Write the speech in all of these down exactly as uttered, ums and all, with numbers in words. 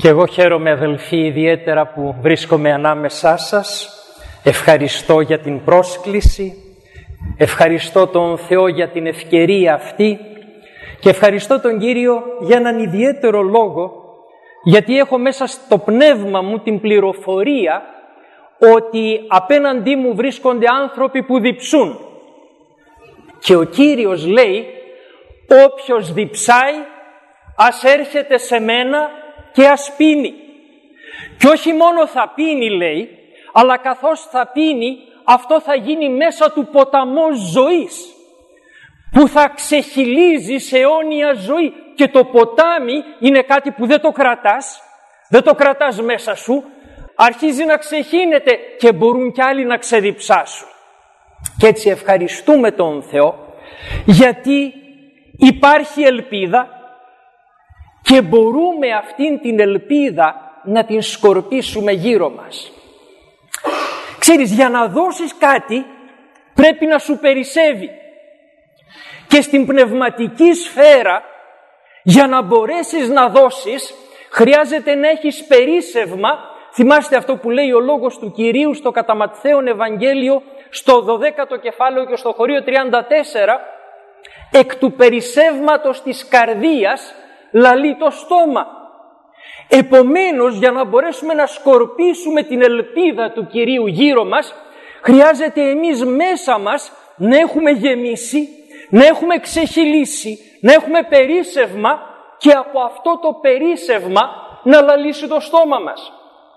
Και εγώ χαίρομαι, αδελφοί, ιδιαίτερα που βρίσκομαι ανάμεσά σας. Ευχαριστώ για την πρόσκληση, ευχαριστώ τον Θεό για την ευκαιρία αυτή και ευχαριστώ τον Κύριο για έναν ιδιαίτερο λόγο, γιατί έχω μέσα στο πνεύμα μου την πληροφορία ότι απέναντί μου βρίσκονται άνθρωποι που διψούν. Και ο Κύριος λέει, όποιος διψάει ας έρχεται σε μένα και ας πίνει. Και όχι μόνο θα πίνει, λέει, αλλά καθώς θα πίνει, αυτό θα γίνει μέσα του ποταμός ζωής, που θα ξεχυλίζει σε αιώνια ζωή. Και το ποτάμι είναι κάτι που δεν το κρατάς, δεν το κρατάς μέσα σου, αρχίζει να ξεχύνεται και μπορούν κι άλλοι να ξεδιψάσουν. Και έτσι ευχαριστούμε τον Θεό, γιατί υπάρχει ελπίδα και μπορούμε αυτήν την ελπίδα να την σκορπίσουμε γύρω μας. Ξέρεις, για να δώσεις κάτι πρέπει να σου περισσεύει. Και στην πνευματική σφαίρα, για να μπορέσεις να δώσεις, χρειάζεται να έχεις περίσσευμα. Θυμάστε αυτό που λέει ο λόγος του Κυρίου στο κατά Ματθαίον Ευαγγέλιο, στο δωδέκατο κεφάλαιο και στο χωρίο τριάντα τέσσερα, εκ του περισσεύματος της καρδίας λαλεί το στόμα. Επομένως, για να μπορέσουμε να σκορπίσουμε την ελπίδα του Κυρίου γύρω μας, χρειάζεται εμείς μέσα μας να έχουμε γεμίσει, να έχουμε ξεχυλήσει, να έχουμε περίσσευμα και από αυτό το περίσσευμα να λαλήσει το στόμα μας.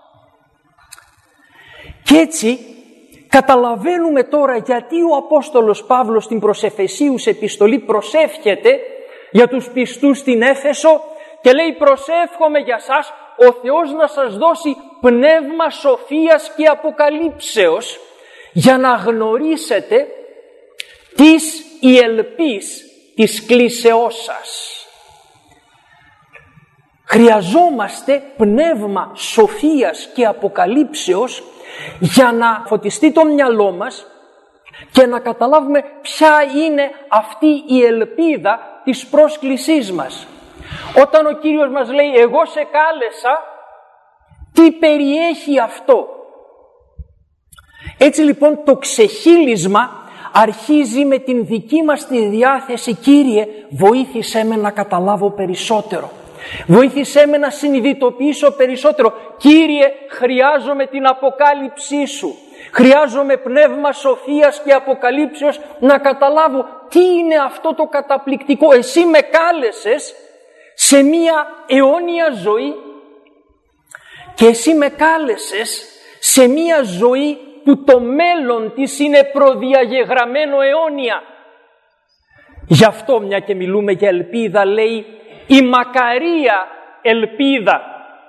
Και έτσι καταλαβαίνουμε τώρα γιατί ο Απόστολος Παύλος στην προς Εφεσίους επιστολή προσεύχεται για τους πιστούς στην Έφεσο και λέει, προσεύχομαι για σας ο Θεός να σας δώσει πνεύμα σοφίας και αποκαλύψεως, για να γνωρίσετε τις η ελπίς της κλίσεώς σας. Χρειαζόμαστε πνεύμα σοφίας και αποκαλύψεως για να φωτιστεί το μυαλό μας και να καταλάβουμε ποια είναι αυτή η ελπίδα της πρόσκλησής μας. Όταν ο Κύριος μας λέει, εγώ σε κάλεσα, τι περιέχει αυτό? Έτσι λοιπόν το ξεχύλισμα αρχίζει με την δική μας τη διάθεση. Κύριε, βοήθησέ με να καταλάβω περισσότερο. Βοήθησέ με να συνειδητοποιήσω περισσότερο. Κύριε, χρειάζομαι την αποκάλυψή σου. Χρειάζομαι πνεύμα σοφίας και αποκαλύψεως να καταλάβω τι είναι αυτό το καταπληκτικό. Εσύ με κάλεσες σε μία αιώνια ζωή και εσύ με κάλεσες σε μία ζωή που το μέλλον της είναι προδιαγεγραμμένο αιώνια. Γι' αυτό, μια και μιλούμε για ελπίδα, λέει η μακαρία ελπίδα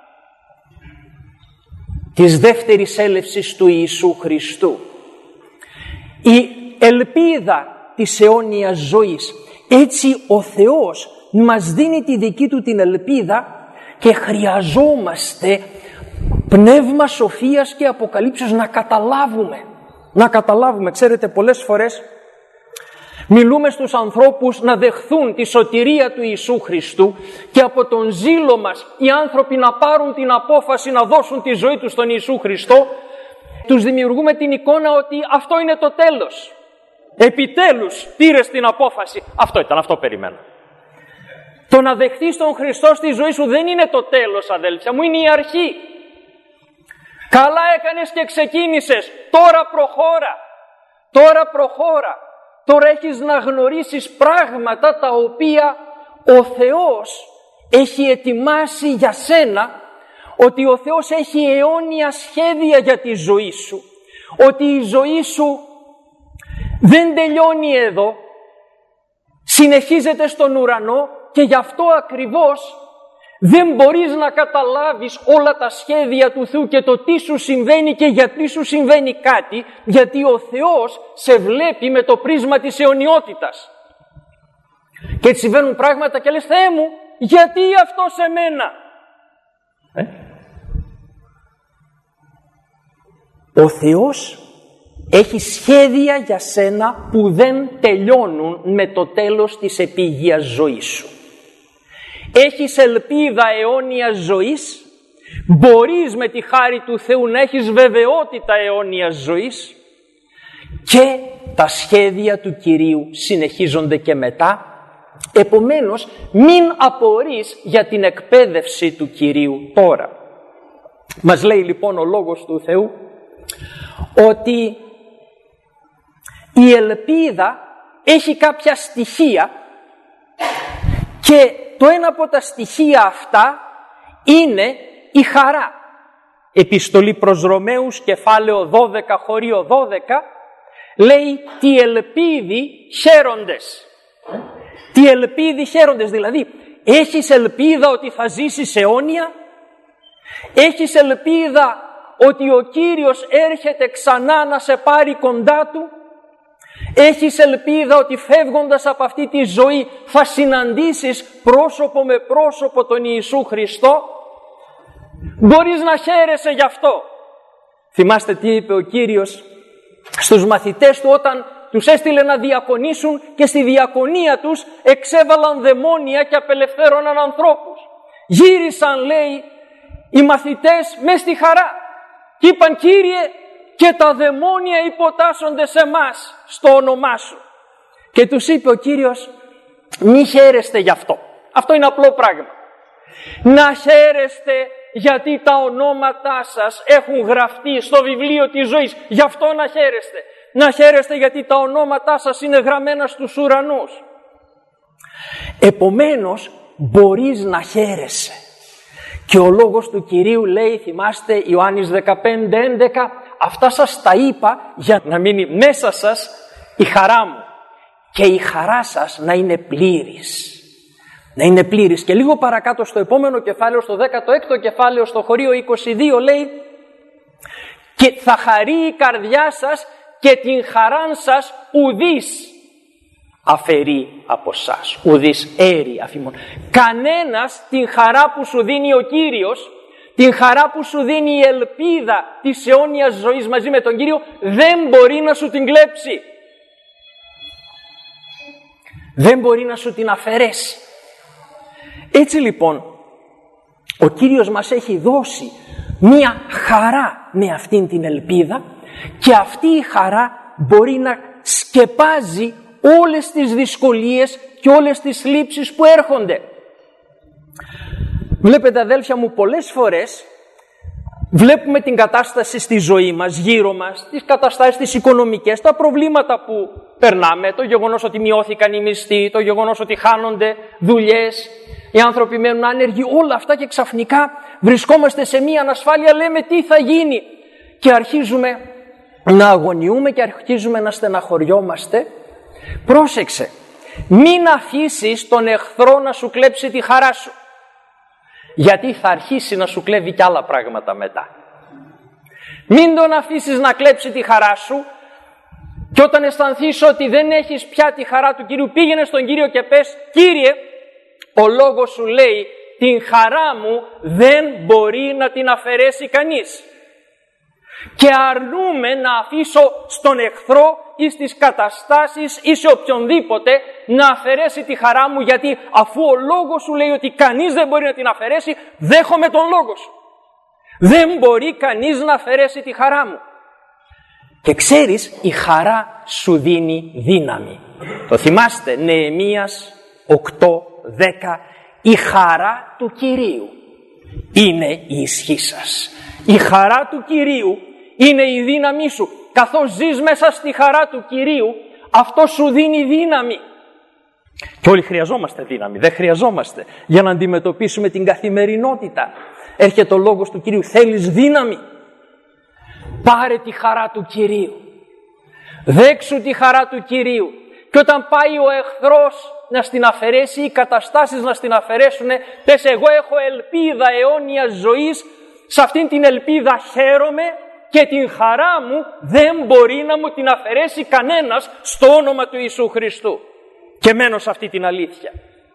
της δεύτερης έλευσης του Ιησού Χριστού. Η ελπίδα της αιώνιας ζωής. Έτσι ο Θεός μας δίνει τη δική του την ελπίδα και χρειαζόμαστε πνεύμα σοφίας και αποκαλύψεως να καταλάβουμε. Να καταλάβουμε. Ξέρετε, πολλές φορές μιλούμε στους ανθρώπους να δεχθούν τη σωτηρία του Ιησού Χριστού και από τον ζήλο μας οι άνθρωποι να πάρουν την απόφαση να δώσουν τη ζωή τους στον Ιησού Χριστό. Τους δημιουργούμε την εικόνα ότι αυτό είναι το τέλος. Επιτέλους πήρες την απόφαση. Αυτό ήταν, αυτό περιμένω. Το να δεχθείς τον Χριστό στη ζωή σου δεν είναι το τέλος, αδέλφια μου, είναι η αρχή. Καλά έκανες και ξεκίνησες, τώρα προχώρα, τώρα προχώρα. Τώρα έχεις να γνωρίσεις πράγματα τα οποία ο Θεός έχει ετοιμάσει για σένα, ότι ο Θεός έχει αιώνια σχέδια για τη ζωή σου, ότι η ζωή σου δεν τελειώνει εδώ, συνεχίζεται στον ουρανό και γι' αυτό ακριβώς δεν μπορείς να καταλάβεις όλα τα σχέδια του Θεού και το τι σου συμβαίνει και γιατί σου συμβαίνει κάτι, γιατί ο Θεός σε βλέπει με το πρίσμα της αιωνιότητας. Και έτσι συμβαίνουν πράγματα και λες, Θεέ μου, γιατί αυτό σε μένα? Ε? Ο Θεός έχει σχέδια για σένα που δεν τελειώνουν με το τέλος της επίγειας ζωής σου. Έχεις ελπίδα αιώνιας ζωής μπορείς με τη χάρη του Θεού να έχεις βεβαιότητα αιώνιας ζωής και τα σχέδια του Κυρίου συνεχίζονται και μετά. Επομένως, μην απορείς για την εκπαίδευση του Κυρίου τώρα. Μας λέει λοιπόν ο Λόγος του Θεού ότι η ελπίδα έχει κάποια στοιχεία και το ένα από τα στοιχεία αυτά είναι η χαρά. Επιστολή προς Ρωμαίους, κεφάλαιο δώδεκα, χωρίο δώδεκα, λέει τι ελπίδι χαίροντες. Τι ελπίδι χαίροντες, δηλαδή έχεις ελπίδα ότι θα ζήσεις αιώνια, έχεις ελπίδα ότι ο Κύριος έρχεται ξανά να σε πάρει κοντά Του, έχεις ελπίδα ότι φεύγοντας από αυτή τη ζωή θα συναντήσεις πρόσωπο με πρόσωπο τον Ιησού Χριστό. Μπορείς να χαίρεσαι γι' αυτό. Θυμάστε τι είπε ο Κύριος στους μαθητές Του όταν τους έστειλε να διακονήσουν και στη διακονία τους εξέβαλαν δαιμόνια και απελευθέρωναν ανθρώπους. Γύρισαν, λέει, οι μαθητές μες στη χαρά και είπαν, Κύριε, και τα δαιμόνια υποτάσσονται σε μας στο όνομά Σου. Και τους είπε ο Κύριος, μη χαίρεστε γι' αυτό. Αυτό είναι απλό πράγμα. Να χαίρεστε γιατί τα ονόματά σας έχουν γραφτεί στο βιβλίο της ζωής. Γι' αυτό να χαίρεστε. Να χαίρεστε γιατί τα ονόματά σας είναι γραμμένα στους ουρανούς. Επομένως μπορείς να χαίρεσαι. Και ο Λόγος του Κυρίου λέει, θυμάστε Ιωάννης δεκαπέντε έντεκα, αυτά σας τα είπα για να μείνει μέσα σας η χαρά μου και η χαρά σας να είναι πλήρης. Να είναι πλήρης. Και λίγο παρακάτω στο επόμενο κεφάλαιο, στο δέκατο έκτο κεφάλαιο, στο χωρίο είκοσι δύο λέει, και θα χαρεί η καρδιά σας και την χαράν σας ουδής αφαιρεί από σας, ουδής έρει αφημών. Κανένας την χαρά που σου δίνει ο Κύριος, την χαρά που σου δίνει η ελπίδα της αιώνιας ζωής μαζί με τον Κύριο, δεν μπορεί να σου την κλέψει. Δεν μπορεί να σου την αφαιρέσει. Έτσι λοιπόν, ο Κύριος μας έχει δώσει μία χαρά με αυτήν την ελπίδα και αυτή η χαρά μπορεί να σκεπάζει όλες τις δυσκολίες και όλες τις θλίψεις που έρχονται. Βλέπετε αδέλφια μου, πολλές φορές βλέπουμε την κατάσταση στη ζωή μας, γύρω μας, τις καταστάσεις τις οικονομικές, τα προβλήματα που περνάμε, το γεγονός ότι μειώθηκαν οι μισθοί, το γεγονός ότι χάνονται δουλειές, οι άνθρωποι μένουν άνεργοι, όλα αυτά και ξαφνικά βρισκόμαστε σε μία ανασφάλεια, λέμε τι θα γίνει και αρχίζουμε να αγωνιούμε και αρχίζουμε να στεναχωριόμαστε. Πρόσεξε, μην αφήσεις τον εχθρό να σου κλέψει τη χαρά σου, γιατί θα αρχίσει να σου κλέβει κι άλλα πράγματα μετά. Μην τον αφήσεις να κλέψει τη χαρά σου και όταν αισθανθείς ότι δεν έχεις πια τη χαρά του Κυρίου, πήγαινε στον Κύριο και πες, Κύριε, ο λόγος σου λέει την χαρά μου δεν μπορεί να την αφαιρέσει κανείς. Και αρνούμε να αφήσω στον εχθρό ή στις καταστάσεις ή σε οποιονδήποτε να αφαιρέσει τη χαρά μου, γιατί αφού ο λόγος σου λέει ότι κανείς δεν μπορεί να την αφαιρέσει, δέχομαι τον λόγο σου. Δεν μπορεί κανείς να αφαιρέσει τη χαρά μου. Και ξέρεις, η χαρά σου δίνει δύναμη. Το θυμάστε, Νεεμίας οκτώ δέκα, η χαρά του Κυρίου είναι η ισχύ σας. Η χαρά του Κυρίου είναι η δύναμή σου. Καθώς ζεις μέσα στη χαρά του Κυρίου, αυτό σου δίνει δύναμη. Και όλοι χρειαζόμαστε δύναμη, δεν χρειαζόμαστε για να αντιμετωπίσουμε την καθημερινότητα. Έρχεται ο λόγος του Κυρίου, θέλεις δύναμη, πάρε τη χαρά του Κυρίου. Δέξου τη χαρά του Κυρίου. Και όταν πάει ο εχθρός να στην αφαιρέσει, οι καταστάσεις να στην αφαιρέσουν, πες εγώ έχω ελπίδα αιώνιας ζωής, σε αυτήν την ελπίδα χαίρομαι και την χαρά μου δεν μπορεί να μου την αφαιρέσει κανένας στο όνομα του Ιησού Χριστού. Και μένω σε αυτή την αλήθεια.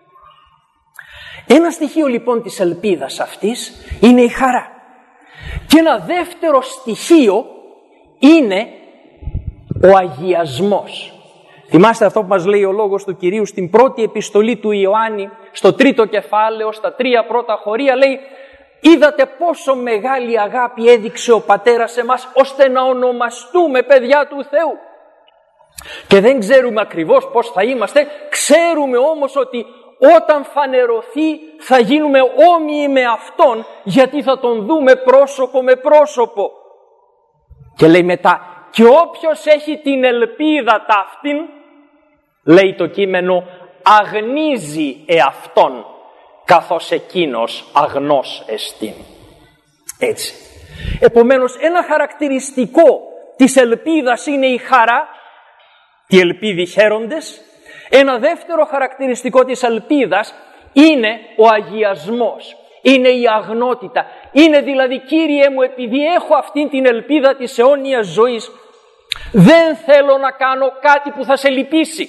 Ένα στοιχείο λοιπόν της ελπίδας αυτής είναι η χαρά. Και ένα δεύτερο στοιχείο είναι ο αγιασμός. Θυμάστε αυτό που μας λέει ο λόγος του Κυρίου στην πρώτη επιστολή του Ιωάννη, στο τρίτο κεφάλαιο, στα τρία πρώτα χωρία, λέει Είδατε πόσο μεγάλη αγάπη έδειξε ο Πατέρας σε μας, ώστε να ονομαστούμε παιδιά του Θεού. Και δεν ξέρουμε ακριβώς πώς θα είμαστε, ξέρουμε όμως ότι όταν φανερωθεί θα γίνουμε όμοιοι με Αυτόν, γιατί θα Τον δούμε πρόσωπο με πρόσωπο. Και λέει μετά, και όποιος έχει την ελπίδα ταύτην, λέει το κείμενο, αγνίζει εαυτόν, καθώς εκείνος αγνός εστίν. Έτσι. Επομένως, ένα χαρακτηριστικό της ελπίδας είναι η χαρά, οι ελπίδοι χαίροντες. Ένα δεύτερο χαρακτηριστικό της ελπίδας είναι ο αγιασμός, είναι η αγνότητα. Είναι δηλαδή, Κύριε μου, επειδή έχω αυτή την ελπίδα της αιώνιας ζωής, δεν θέλω να κάνω κάτι που θα σε λυπήσει.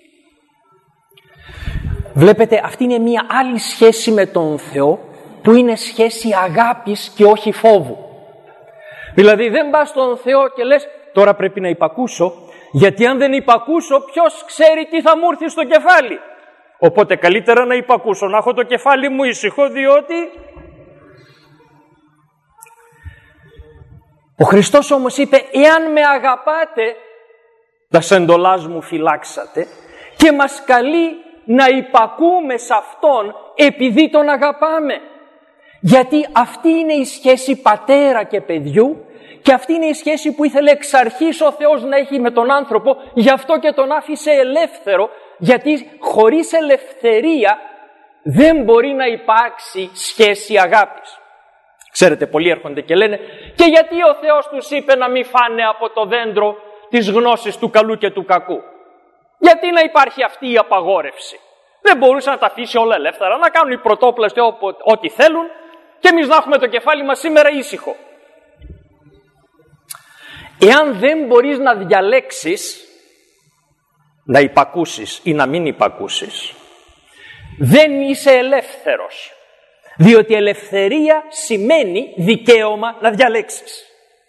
Βλέπετε, αυτή είναι μια άλλη σχέση με τον Θεό, που είναι σχέση αγάπης και όχι φόβου. Δηλαδή δεν πας στον Θεό και λες, τώρα πρέπει να υπακούσω, γιατί αν δεν υπακούσω ποιος ξέρει τι θα μου έρθει στο κεφάλι. Οπότε καλύτερα να υπακούσω, να έχω το κεφάλι μου ήσυχο, διότι... Ο Χριστός όμως είπε, εάν με αγαπάτε, τα σεντολάς μου φυλάξατε, και μας καλεί να υπακούμε σε Αυτόν επειδή Τον αγαπάμε. Γιατί αυτή είναι η σχέση πατέρα και παιδιού, και αυτή είναι η σχέση που ήθελε εξ αρχής ο Θεός να έχει με τον άνθρωπο, γι' αυτό και τον άφησε ελεύθερο, γιατί χωρίς ελευθερία δεν μπορεί να υπάρξει σχέση αγάπης. Ξέρετε, πολλοί έρχονται και λένε, και γιατί ο Θεός τους είπε να μην φάνε από το δέντρο της γνώσης του καλού και του κακού? Γιατί να υπάρχει αυτή η απαγόρευση? Δεν μπορούσε να τα αφήσει όλα ελεύθερα, να κάνουν οι πρωτόπλαστοι ό,τι θέλουν και εμείς να έχουμε το κεφάλι μας σήμερα ήσυχο. Εάν δεν μπορείς να διαλέξεις να υπακούσεις ή να μην υπακούσεις, δεν είσαι ελεύθερος. Διότι ελευθερία σημαίνει δικαίωμα να διαλέξεις.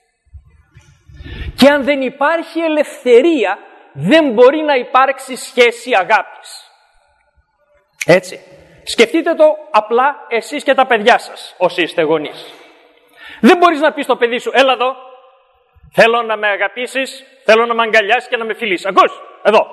Και αν δεν υπάρχει ελευθερία, δεν μπορεί να υπάρξει σχέση αγάπης. Έτσι. Σκεφτείτε το απλά εσείς και τα παιδιά σας, όσοι είστε γονείς. Δεν μπορείς να πεις στο παιδί σου, έλα εδώ, θέλω να με αγαπήσεις, θέλω να με αγκαλιάσεις και να με φιλήσεις. Ακούς, εδώ.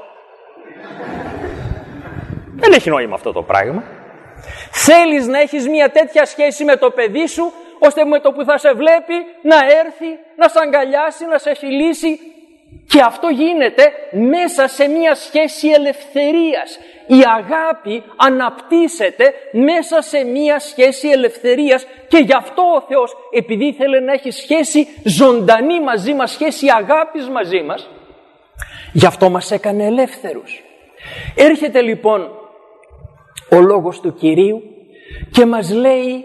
Δεν έχει νόημα αυτό το πράγμα. Θέλεις να έχεις μια τέτοια σχέση με το παιδί σου, ώστε με το που θα σε βλέπει να έρθει, να σε αγκαλιάσει, να σε φιλήσει. Και αυτό γίνεται μέσα σε μια σχέση ελευθερίας. Η αγάπη αναπτύσσεται μέσα σε μια σχέση ελευθερίας, και γι' αυτό ο Θεός, επειδή ήθελε να έχει σχέση ζωντανή μαζί μας, σχέση αγάπης μαζί μας, γι' αυτό μας έκανε ελεύθερους. Έρχεται λοιπόν ο λόγος του Κυρίου και μας λέει,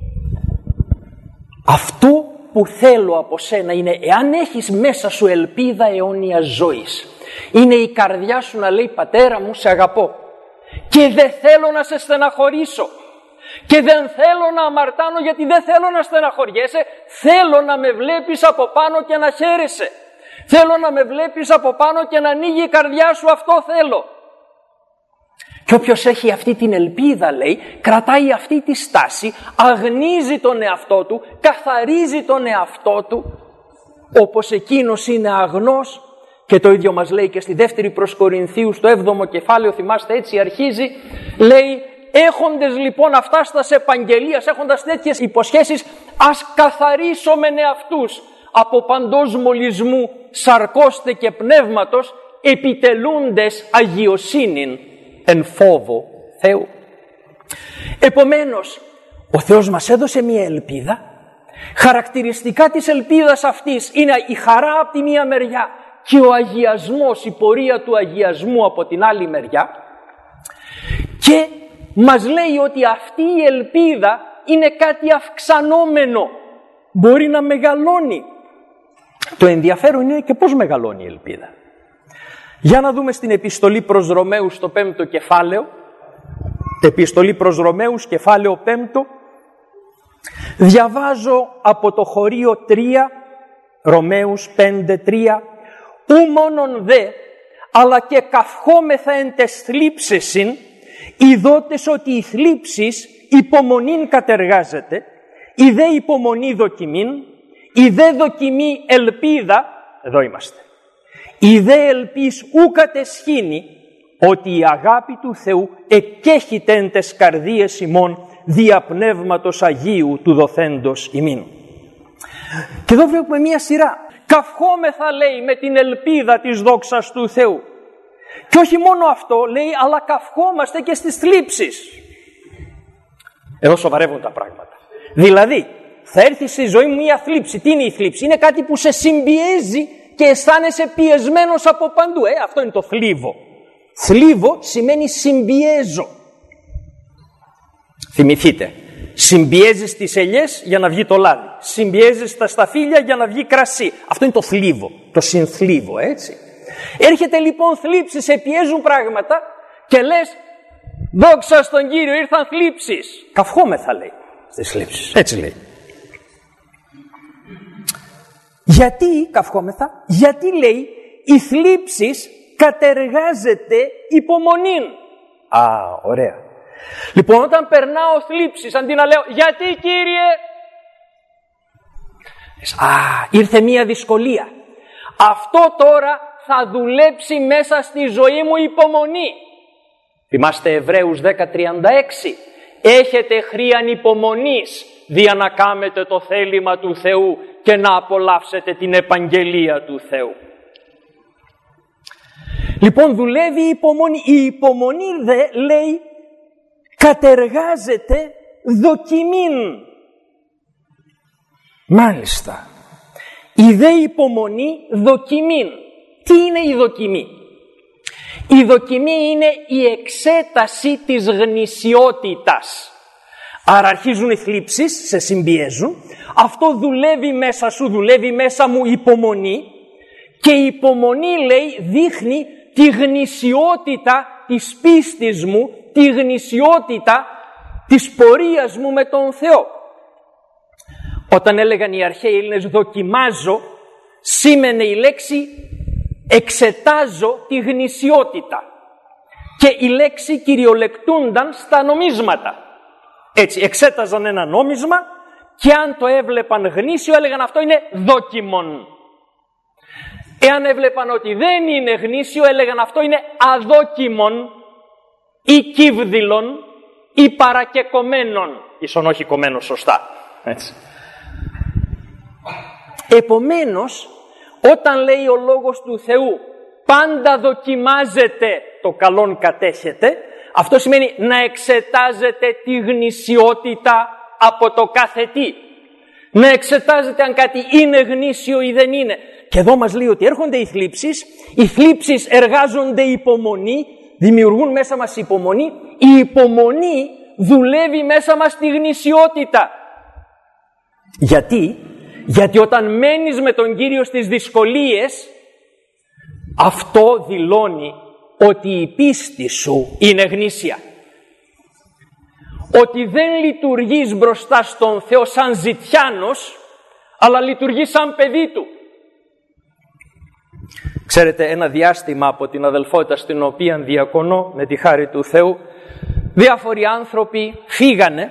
αυτό που θέλω από σένα είναι, εάν έχεις μέσα σου ελπίδα αιώνιας ζωής, είναι η καρδιά σου να λέει, πατέρα μου, σε αγαπώ και δεν θέλω να σε στεναχωρήσω και δεν θέλω να αμαρτάνω, γιατί δεν θέλω να στεναχωριέσαι, θέλω να με βλέπεις από πάνω και να χαίρεσαι, θέλω να με βλέπεις από πάνω και να ανοίγει η καρδιά σου, αυτό θέλω. Και όποιος έχει αυτή την ελπίδα, λέει, κρατάει αυτή τη στάση, αγνίζει τον εαυτό του, καθαρίζει τον εαυτό του, όπως εκείνος είναι αγνός. Και το ίδιο μας λέει και στη δεύτερη προς Κορινθίους, στο έβδομο κεφάλαιο, θυμάστε, έτσι αρχίζει, λέει, έχοντες λοιπόν αυτά στας επαγγελίας, έχοντας τέτοιες υποσχέσεις, ας καθαρίσομεν εαυτούς από παντός μολυσμού, σαρκώστε και πνεύματος, επιτελούντες αγιοσύνην εν φόβο Θεού. Επομένως, ο Θεός μας έδωσε μια ελπίδα. Χαρακτηριστικά της ελπίδας αυτής είναι η χαρά από τη μία μεριά και ο αγιασμός, η πορεία του αγιασμού από την άλλη μεριά. Και μας λέει ότι αυτή η ελπίδα είναι κάτι αυξανόμενο. Μπορεί να μεγαλώνει. Το ενδιαφέρον είναι και πώς μεγαλώνει η ελπίδα. Για να δούμε στην επιστολή προς Ρωμαίους στο πέμπτο κεφάλαιο. Επιστολή προς Ρωμαίους, κεφάλαιο πέμπτο. Διαβάζω από το χωρίο τρία, Ρωμαίους πέντε τρία. Ου μόνον δε, αλλά και καυχόμεθα εν τες θλίψεσιν, ειδότες ότι η θλίψης υπομονήν κατεργάζεται, η δε υπομονή δοκιμήν, η δε δοκιμή ελπίδα, εδώ είμαστε, η δε ελπίς ου κατεσχήνει, ότι η αγάπη του Θεού εκέχεται εν τες καρδίες ημών δια πνεύματος Αγίου του δοθέντος ημίν. Και εδώ βλέπουμε μία σειρά. Καυχόμεθα, λέει, με την ελπίδα της δόξας του Θεού. Και όχι μόνο αυτό, λέει, αλλά καυχόμαστε και στις θλίψεις. Εδώ σοβαρεύουν τα πράγματα. Δηλαδή, θα έρθει στη ζωή μου μία θλίψη. Τι είναι η θλίψη? Είναι κάτι που σε συμπιέζει και αισθάνεσαι πιεσμένος από παντού. Ε, αυτό είναι το θλίβο. Θλίβο σημαίνει συμπιέζω. Θυμηθείτε, συμπιέζεις τις ελιές για να βγει το λάδι. Συμπιέζεις τα σταφύλια για να βγει κρασί. Αυτό είναι το θλίβο, το συνθλίβο, έτσι. Έρχεται λοιπόν θλίψη, σε πιέζουν πράγματα και λες, δόξα στον Κύριο, ήρθαν θλίψεις. Καυχόμεθα, λέει, στις θλίψεις. Έτσι λέει. Γιατί καυχόμεθα? Γιατί, λέει, οι θλίψεις κατεργάζεται υπομονήν. Α, ωραία. Λοιπόν, όταν περνάω θλίψεις, αντί να λέω γιατί, Κύριε, α, ήρθε μία δυσκολία. Αυτό τώρα θα δουλέψει μέσα στη ζωή μου υπομονή. Θυμάστε Εβραίους δέκα τριάντα έξι. Έχετε χρίαν υπομονής δια να κάμετε το θέλημα του Θεού και να απολαύσετε την επαγγελία του Θεού. Λοιπόν, δουλεύει η υπομονή. Η υπομονή, δε, λέει, κατεργάζεται δοκιμήν. Μάλιστα. Η δε υπομονή δοκιμήν. Τι είναι η δοκιμή? Η δοκιμή είναι η εξέταση της γνησιότητας. Άρα αρχίζουν οι θλίψεις, σε συμπιέζουν. Αυτό δουλεύει μέσα σου, δουλεύει μέσα μου υπομονή. Και η υπομονή, λέει, δείχνει τη γνησιότητα της πίστης μου, τη γνησιότητα της πορείας μου με τον Θεό. Όταν έλεγαν οι αρχαίοι Έλληνες δοκιμάζω, σήμαινε η λέξη εξετάζω τη γνησιότητα. Και η λέξη κυριολεκτούνταν στα νομίσματα. Έτσι, εξέταζαν ένα νόμισμα και αν το έβλεπαν γνήσιο έλεγαν αυτό είναι δόκιμον. Εάν έβλεπαν ότι δεν είναι γνήσιο έλεγαν αυτό είναι αδόκιμον ή κύβδηλον ή παρακεκομένον. Ίσον όχι κομμένο σωστά. Έτσι. Επομένως, όταν λέει ο λόγος του Θεού πάντα δοκιμάζετε το καλόν κατέχετε, αυτό σημαίνει να εξετάζετε τη γνησιότητα από το κάθε τι. Να εξετάζετε αν κάτι είναι γνήσιο ή δεν είναι. Και εδώ μας λέει ότι έρχονται οι θλίψεις, οι θλίψεις εργάζονται υπομονή, δημιουργούν μέσα μας υπομονή, η υπομονή δουλεύει μέσα μας τη γνησιότητα. Γιατί? Γιατί όταν μένεις με τον Κύριο στις δυσκολίες, αυτό δηλώνει ότι η πίστη σου είναι γνήσια. Ότι δεν λειτουργείς μπροστά στον Θεό σαν ζητιάνος, αλλά λειτουργείς σαν παιδί Του. Ξέρετε, ένα διάστημα από την αδελφότητα στην οποία διακονώ με τη χάρη του Θεού, διάφοροι άνθρωποι φύγανε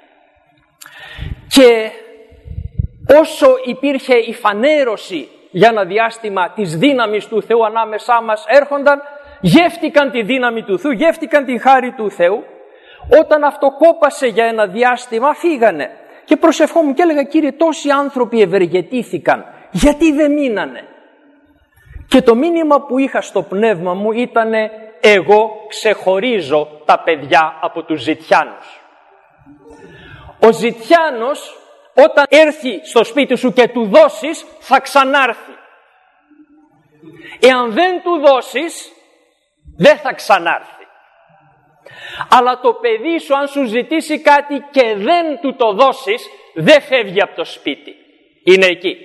και όσο υπήρχε η φανέρωση για ένα διάστημα της δύναμης του Θεού ανάμεσά μας, έρχονταν, γεύτηκαν τη δύναμη του Θεού, γεύτηκαν τη χάρη του Θεού. Όταν αυτό κόπασε για ένα διάστημα, φύγανε. Και προσευχόμουν και έλεγα, Κύριε, τόσοι άνθρωποι ευεργετήθηκαν, γιατί δεν μείνανε? Και το μήνυμα που είχα στο πνεύμα μου ήτανε, εγώ ξεχωρίζω τα παιδιά από τους ζητιάνους. Ο ζητιάνος, όταν έρθει στο σπίτι σου και του δώσεις, θα ξανάρθει. Εάν δεν του δώσεις, δεν θα ξανάρθει. Αλλά το παιδί σου, αν σου ζητήσει κάτι και δεν του το δώσεις, δεν φεύγει από το σπίτι. Είναι εκεί.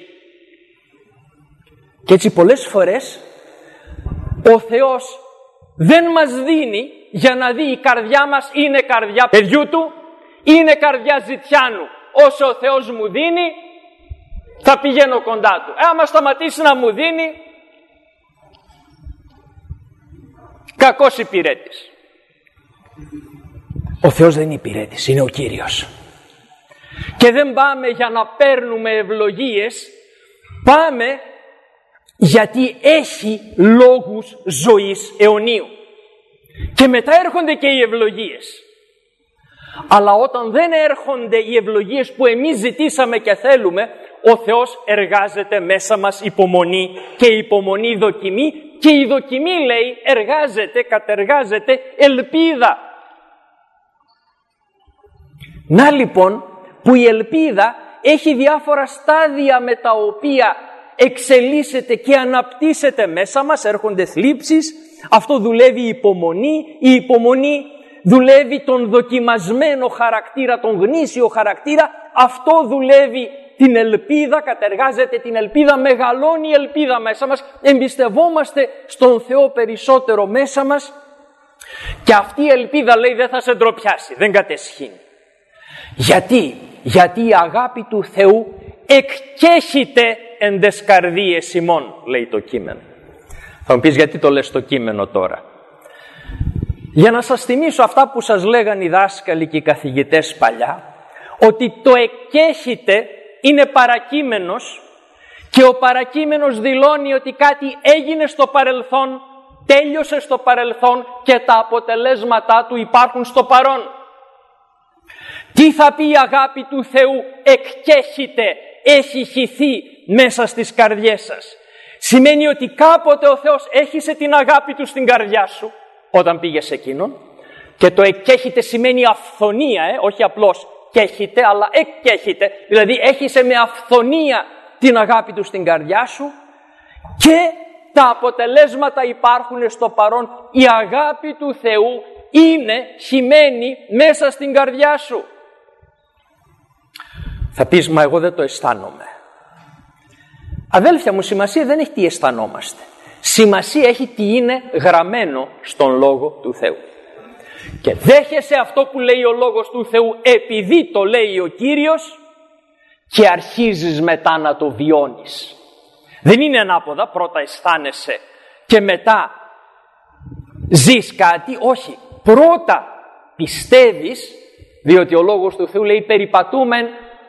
Και έτσι πολλές φορές ο Θεός δεν μας δίνει για να δει η καρδιά μας είναι καρδιά παιδιού Του, είναι καρδιά ζητιάνου. Όσο ο Θεός μου δίνει, θα πηγαίνω κοντά Του. Ε, άμα σταματήσει να μου δίνει, κακός υπηρέτης. Ο Θεός δεν είναι υπηρέτης, είναι ο Κύριος. Και δεν πάμε για να παίρνουμε ευλογίες, πάμε γιατί έχει λόγους ζωής αιωνίου. Και μετά έρχονται και οι ευλογίες. Αλλά όταν δεν έρχονται οι ευλογίες που εμείς ζητήσαμε και θέλουμε, ο Θεός εργάζεται μέσα μας υπομονή, και η υπομονή δοκιμή, και η δοκιμή, λέει, εργάζεται, κατεργάζεται ελπίδα. Να λοιπόν που η ελπίδα έχει διάφορα στάδια με τα οποία εξελίσσεται και αναπτύσσεται μέσα μας, έρχονται θλίψεις, αυτό δουλεύει η υπομονή, η υπομονή δουλεύει τον δοκιμασμένο χαρακτήρα, τον γνήσιο χαρακτήρα, αυτό δουλεύει την ελπίδα, κατεργάζεται την ελπίδα, μεγαλώνει η ελπίδα μέσα μας, εμπιστευόμαστε στον Θεό περισσότερο μέσα μας και αυτή η ελπίδα, λέει, δεν θα σε ντροπιάσει, δεν κατεσχύνει. Γιατί, γιατί η αγάπη του Θεού εκκέχεται εν τες καρδίες ημών, λέει το κείμενο. Θα μου πεις, γιατί το λες το κείμενο τώρα? Για να σας θυμίσω αυτά που σας λέγαν οι δάσκαλοι και οι καθηγητές παλιά, ότι το εκκέχεται είναι παρακείμενος και ο παρακείμενος δηλώνει ότι κάτι έγινε στο παρελθόν, τέλειωσε στο παρελθόν και τα αποτελέσματά του υπάρχουν στο παρόν. Τι θα πει η αγάπη του Θεού? Εκκέχεται, έχει χυθεί μέσα στις καρδιές σας. Σημαίνει ότι κάποτε ο Θεός έχισε την αγάπη του στην καρδιά σου όταν πήγες σε εκείνον, και το εκκέχεται σημαίνει αυθονία, ε? όχι απλώς κέχεται, αλλά εκκέχεται, δηλαδή έχισε με αυθονία την αγάπη του στην καρδιά σου και τα αποτελέσματα υπάρχουν στο παρόν. Η αγάπη του Θεού είναι χυμένη μέσα στην καρδιά σου. Θα πεις, μα εγώ δεν το αισθάνομαι. Αδέλφια μου, σημασία δεν έχει τι αισθανόμαστε. Σημασία έχει τι είναι γραμμένο στον Λόγο του Θεού. Και δέχεσαι αυτό που λέει ο Λόγος του Θεού επειδή το λέει ο Κύριος και αρχίζεις μετά να το βιώνεις. Δεν είναι ανάποδα, πρώτα αισθάνεσαι και μετά ζεις κάτι. Όχι, πρώτα πιστεύεις, διότι ο Λόγος του Θεού λέει περιπατούμεν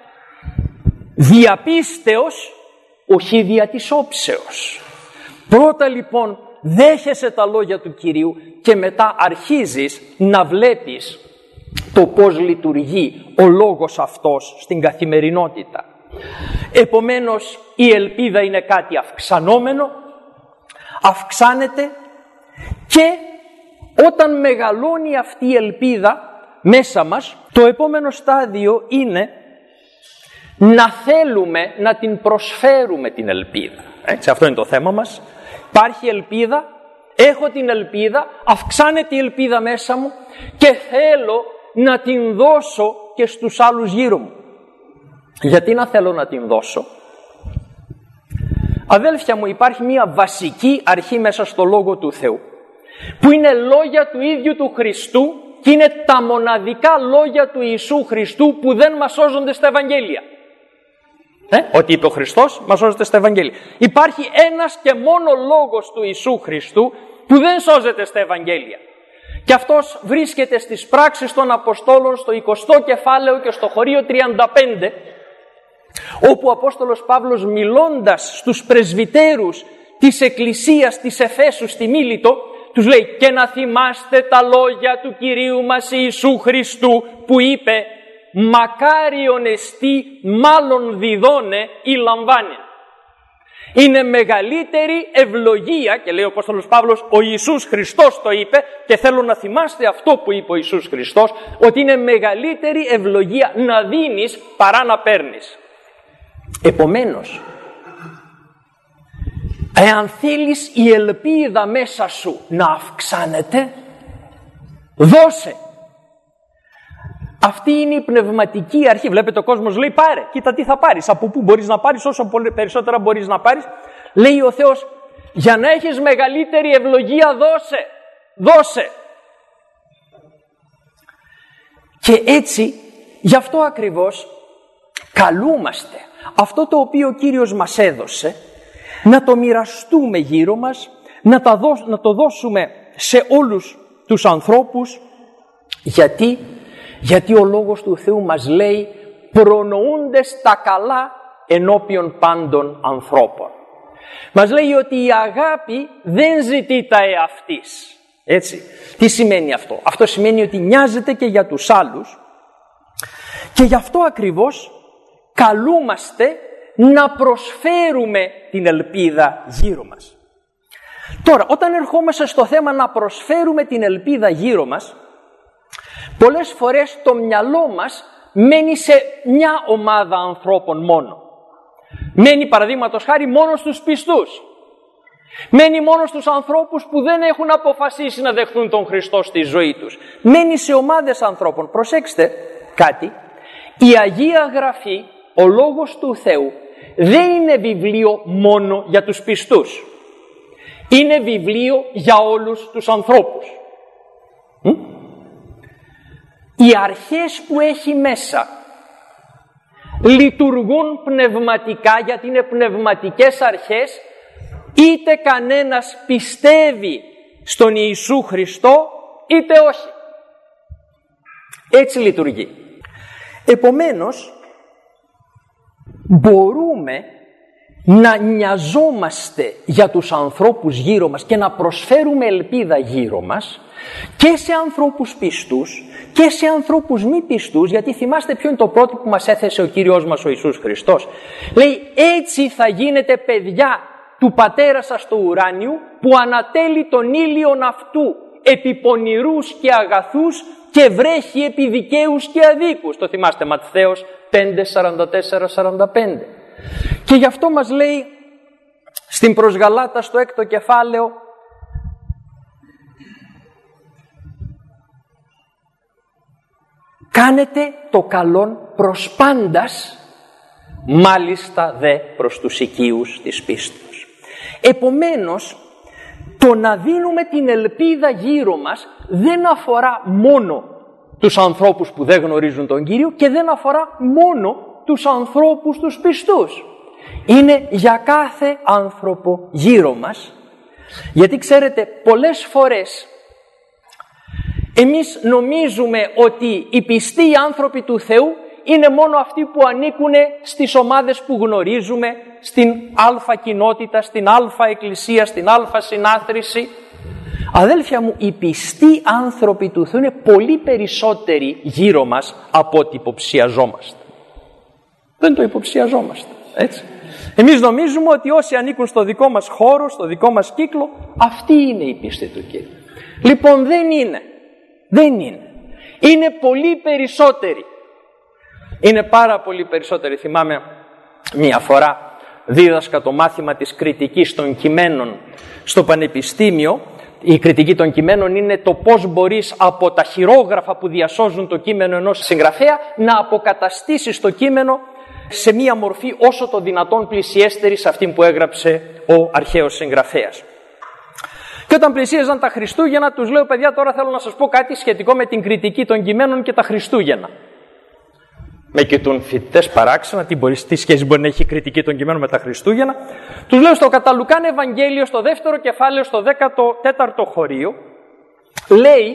διαπίστεως οχι δια της όψεως. Πρώτα λοιπόν δέχεσαι τα λόγια του Κυρίου και μετά αρχίζεις να βλέπεις το πώς λειτουργεί ο λόγος αυτός στην καθημερινότητα. Επομένως η ελπίδα είναι κάτι αυξανόμενο, αυξάνεται, και όταν μεγαλώνει αυτή η ελπίδα μέσα μας, το επόμενο στάδιο είναι να θέλουμε να την προσφέρουμε την ελπίδα. Έτσι, αυτό είναι το θέμα μας. Υπάρχει ελπίδα, έχω την ελπίδα, αυξάνεται η ελπίδα μέσα μου και θέλω να την δώσω και στους άλλους γύρω μου. Γιατί να θέλω να την δώσω? Αδέλφια μου, υπάρχει μια βασική αρχή μέσα στο Λόγο του Θεού, που είναι λόγια του ίδιου του Χριστού και είναι τα μοναδικά λόγια του Ιησού Χριστού που δεν μας σώζονται στα Ευαγγέλια. Ε, ό,τι είπε ο Χριστός μας σώζεται στα Ευαγγέλια. Υπάρχει ένας και μόνο λόγος του Ιησού Χριστού που δεν σώζεται στα Ευαγγέλια. Και αυτός βρίσκεται στις πράξεις των Αποστόλων στο εικοστό κεφάλαιο και στο χωρίο τριάντα πέντε, όπου ο Απόστολος Παύλος, μιλώντας στους πρεσβυτέρους της Εκκλησίας της Εφέσου στη Μίλητο, τους λέει «Και να θυμάστε τα λόγια του Κυρίου μας Ιησού Χριστού που είπε μακάριον εστί μάλλον διδώνε ή λαμβάνει». Είναι μεγαλύτερη ευλογία, και λέει ο Απόστολος Παύλος, ο Ιησούς Χριστός το είπε, και θέλω να θυμάστε αυτό που είπε ο Ιησούς Χριστός, ότι είναι μεγαλύτερη ευλογία να δίνεις παρά να παίρνεις. Επομένως, εάν θέλεις η ελπίδα μέσα σου να αυξάνεται, δώσε. Αυτή είναι η πνευματική αρχή. Βλέπετε, ο κόσμος λέει πάρε, κοίτα τι θα πάρεις, από πού μπορείς να πάρεις, όσο περισσότερα μπορείς να πάρεις. Λέει ο Θεός, για να έχεις μεγαλύτερη ευλογία δώσε, δώσε. Και έτσι, γι' αυτό ακριβώς καλούμαστε αυτό το οποίο ο Κύριος μας έδωσε, να το μοιραστούμε γύρω μας, να, τα δώσ, να το δώσουμε σε όλους τους ανθρώπους. Γιατί, γιατί ο Λόγος του Θεού μας λέει προνοούντες τα καλά ενώπιον πάντων ανθρώπων. Μας λέει ότι η αγάπη δεν ζητεί τα εαυτής. Έτσι. Τι σημαίνει αυτό? Αυτό σημαίνει ότι νοιάζεται και για τους άλλους και γι' αυτό ακριβώς καλούμαστε να προσφέρουμε την ελπίδα γύρω μας. Τώρα, όταν ερχόμαστε στο θέμα να προσφέρουμε την ελπίδα γύρω μας, πολλές φορές το μυαλό μας μένει σε μια ομάδα ανθρώπων μόνο. Μένει παραδείγματος χάρη μόνο στους πιστούς. Μένει μόνο στους ανθρώπους που δεν έχουν αποφασίσει να δεχθούν τον Χριστό στη ζωή τους. Μένει σε ομάδες ανθρώπων. Προσέξτε κάτι, η Αγία Γραφή, ο Λόγος του Θεού, δεν είναι βιβλίο μόνο για τους πιστούς. Είναι βιβλίο για όλους τους ανθρώπους. Μ? Οι αρχές που έχει μέσα λειτουργούν πνευματικά, γιατί είναι πνευματικές αρχές, είτε κανένας πιστεύει στον Ιησού Χριστό είτε όχι. Έτσι λειτουργεί. Επομένως, μπορούμε να νοιαζόμαστε για τους ανθρώπους γύρω μας και να προσφέρουμε ελπίδα γύρω μας και σε ανθρώπους πιστούς και σε ανθρώπους μη πιστούς, γιατί θυμάστε ποιο είναι το πρώτο που μας έθεσε ο Κύριος μας ο Ιησούς Χριστός. Λέει, έτσι θα γίνετε παιδιά του Πατέρα σας του ουράνιου, που ανατέλει τον ήλιον αυτού επί πονηρούς και αγαθούς και βρέχει επί δικαίους και αδίκους. Το θυμάστε, Ματθαίος πέντε, σαράντα τέσσερα σαράντα πέντε. Και γι' αυτό μας λέει στην προς Γαλάτα στο έκτο κεφάλαιο, κάνετε το καλόν προς πάντας, μάλιστα δε προς τους οικείους της πίστης. Επομένως, το να δίνουμε την ελπίδα γύρω μας δεν αφορά μόνο τους ανθρώπους που δεν γνωρίζουν τον Κύριο και δεν αφορά μόνο τους ανθρώπους τους πιστούς. Είναι για κάθε άνθρωπο γύρω μας, γιατί ξέρετε, πολλές φορές εμείς νομίζουμε ότι οι πιστοί άνθρωποι του Θεού είναι μόνο αυτοί που ανήκουν στις ομάδες που γνωρίζουμε, στην αλφα κοινότητα, στην αλφα εκκλησία, στην αλφα συνάθρηση. Αδέλφια μου, οι πιστοί άνθρωποι του Θεού είναι πολύ περισσότεροι γύρω μας από ό,τι υποψιαζόμαστε. Δεν το υποψιαζόμαστε, έτσι. Εμείς νομίζουμε ότι όσοι ανήκουν στο δικό μας χώρο, στο δικό μας κύκλο, αυτοί είναι οι πιστοί του Κύριου. Λοιπόν, δεν είναι. Δεν είναι. Είναι πολύ περισσότεροι. Είναι πάρα πολύ περισσότεροι. Θυμάμαι μία φορά δίδασκα το μάθημα της κριτικής των κειμένων στο πανεπιστήμιο. Η κριτική των κειμένων είναι το πώς μπορείς από τα χειρόγραφα που διασώζουν το κείμενο ενός συγγραφέα να αποκαταστήσεις το κείμενο σε μία μορφή όσο το δυνατόν πλησιέστερη σε αυτή που έγραψε ο αρχαίος συγγραφέας. Και όταν πλησίαζαν τα Χριστούγεννα, τους λέω, παιδιά, τώρα θέλω να σας πω κάτι σχετικό με την κριτική των κειμένων και τα Χριστούγεννα. Με κοιτούν φοιτητές παράξενα, τι, μπορεί, τι σχέση μπορεί να έχει η κριτική των κειμένων με τα Χριστούγεννα. Τους λέω, στο κατά Λουκάν Ευαγγέλιο, στο δεύτερο κεφάλαιο, στο δέκατο τέταρτο χωρίο, λέει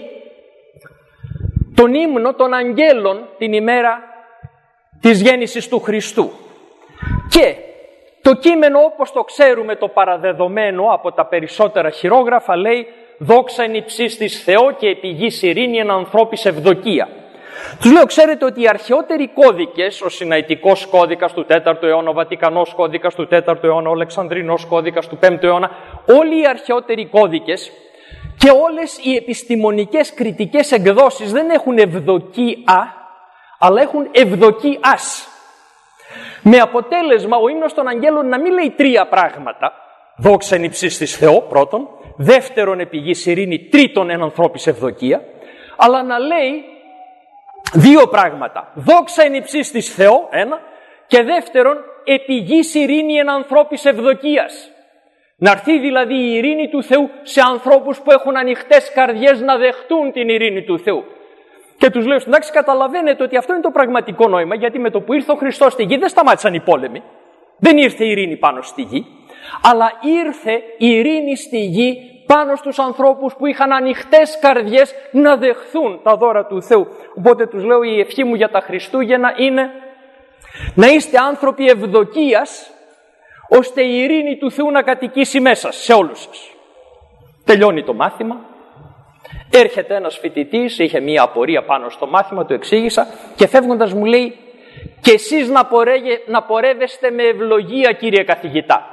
τον ύμνο των αγγέλων την ημέρα της γέννησης του Χριστού. Και το κείμενο, όπως το ξέρουμε το παραδεδομένο από τα περισσότερα χειρόγραφα, λέει «Δόξα εν υψίστοις Θεό και επί γης ειρήνη εν ανθρώπης ευδοκία». Τους λέω, ξέρετε ότι οι αρχαιότεροι κώδικες, ο Συναϊτικός κώδικας του τέταρτου αιώνα, ο Βατικανός κώδικας του τέταρτου αιώνα, ο Αλεξανδρινός κώδικας του πέμπτου αιώνα, όλοι οι αρχαιότεροι κώδικες και όλες οι επιστημονικές κριτικές εκδόσεις δεν έχουν ευδοκία, αλλά έχουν ευδοκίας. Με αποτέλεσμα ο ύμνος των αγγέλων να μην λέει τρία πράγματα. Δόξα εν υψίστοις Θεό, πρώτον. Δεύτερον, επί γης ειρήνη. Τρίτον, εν ανθρώπης ευδοκία. Αλλά να λέει δύο πράγματα. Δόξα εν υψίστοις Θεό, ένα. Και δεύτερον, επί γης ειρήνη εν ανθρώπης ευδοκίας. Να έρθει δηλαδή η ειρήνη του Θεού σε ανθρώπους που έχουν ανοιχτές καρδιές να δεχτούν την ειρήνη του Θεού. Και τους λέω, εντάξει, καταλαβαίνετε ότι αυτό είναι το πραγματικό νόημα, γιατί με το που ήρθε ο Χριστός στη γη δεν σταμάτησαν οι πόλεμοι. Δεν ήρθε η ειρήνη πάνω στη γη, αλλά ήρθε η ειρήνη στη γη πάνω στους ανθρώπους που είχαν ανοιχτές καρδιές να δεχθούν τα δώρα του Θεού. Οπότε τους λέω, η ευχή μου για τα Χριστούγεννα είναι Να είστε άνθρωποι ευδοκίας, ώστε η ειρήνη του Θεού να κατοικήσει μέσα σε όλους σας. Τελειώνει το μάθημα, έρχεται ένας φοιτητής, είχε μία απορία πάνω στο μάθημα, το εξήγησα και φεύγοντας μου λέει «Και εσείς να, πορεύε, να πορεύεστε με ευλογία, κύριε καθηγητά».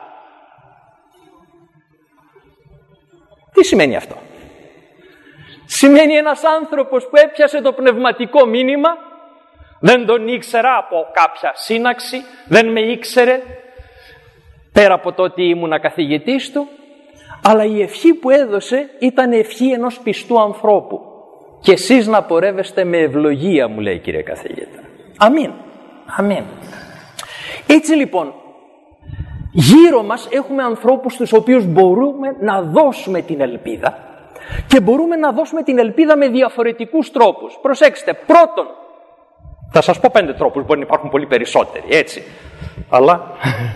Τι σημαίνει αυτό? Σημαίνει ένας άνθρωπος που έπιασε το πνευματικό μήνυμα, δεν τον ήξερα από κάποια σύναξη, δεν με ήξερε, πέρα από το ότι ήμουνα καθηγητής του, αλλά η ευχή που έδωσε ήταν ευχή ενός πιστού ανθρώπου. Και εσείς να πορεύεστε με ευλογία, μου λέει, κύριε καθηγητά. Αμήν. Αμήν. Έτσι λοιπόν, γύρω μας έχουμε ανθρώπους στους οποίους μπορούμε να δώσουμε την ελπίδα και μπορούμε να δώσουμε την ελπίδα με διαφορετικούς τρόπους. Προσέξτε, πρώτον, θα σας πω πέντε τρόπους, μπορεί να υπάρχουν πολύ περισσότεροι, έτσι, αλλά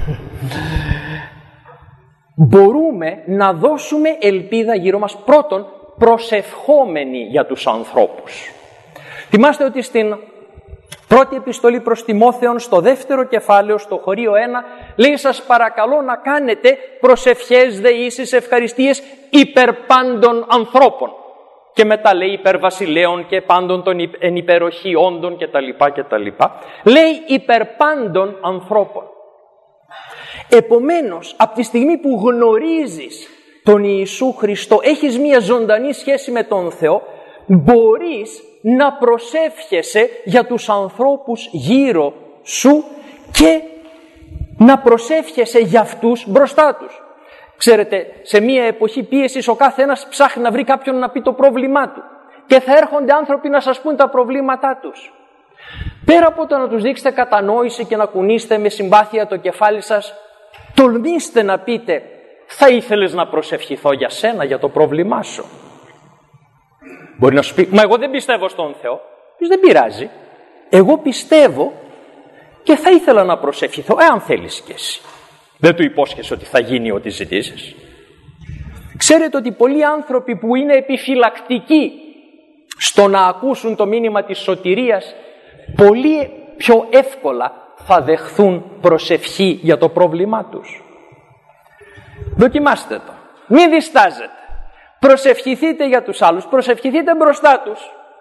μπορούμε να δώσουμε ελπίδα γύρω μας, πρώτον, προσευχόμενοι για τους ανθρώπους. Θυμάστε ότι στην πρώτη επιστολή προς Τιμόθεον, στο δεύτερο κεφάλαιο, στο χωρίο ένα, λέει σας παρακαλώ να κάνετε προσευχές, δεήσεις, ευχαριστίες υπέρ πάντων ανθρώπων. Και μετά λέει υπέρ βασιλέων και πάντων των εν υπεροχή όντων κτλ. κτλ. Λέει υπέρ πάντων ανθρώπων. Επομένως, από τη στιγμή που γνωρίζεις τον Ιησού Χριστό, έχεις μια ζωντανή σχέση με τον Θεό, μπορείς να προσεύχεσαι για τους ανθρώπους γύρω σου και να προσεύχεσαι για αυτούς μπροστά τους. Ξέρετε, σε μια εποχή πίεσης ο κάθε ένας ψάχνει να βρει κάποιον να πει το πρόβλημά του και θα έρχονται άνθρωποι να σας πούν τα προβλήματά τους. Πέρα από το να τους δείξετε κατανόηση και να κουνήσετε με συμπάθεια το κεφάλι σας, τολμήστε να πείτε θα ήθελες να προσευχηθώ για σένα, για το πρόβλημά σου. Μπορεί να σου πει, μα εγώ δεν πιστεύω στον Θεό. Πεις, δεν πειράζει. Εγώ πιστεύω και θα ήθελα να προσευχηθώ, εάν θέλεις και εσύ. Δεν του υπόσχεσαι ότι θα γίνει ό,τι ζητήσεις. Ξέρετε ότι πολλοί άνθρωποι που είναι επιφυλακτικοί στο να ακούσουν το μήνυμα της σωτηρίας, πολύ πιο εύκολα θα δεχθούν προσευχή για το πρόβλημά τους. Δοκιμάστε το. Μην διστάζετε. Προσευχηθείτε για τους άλλους, προσευχηθείτε μπροστά τους.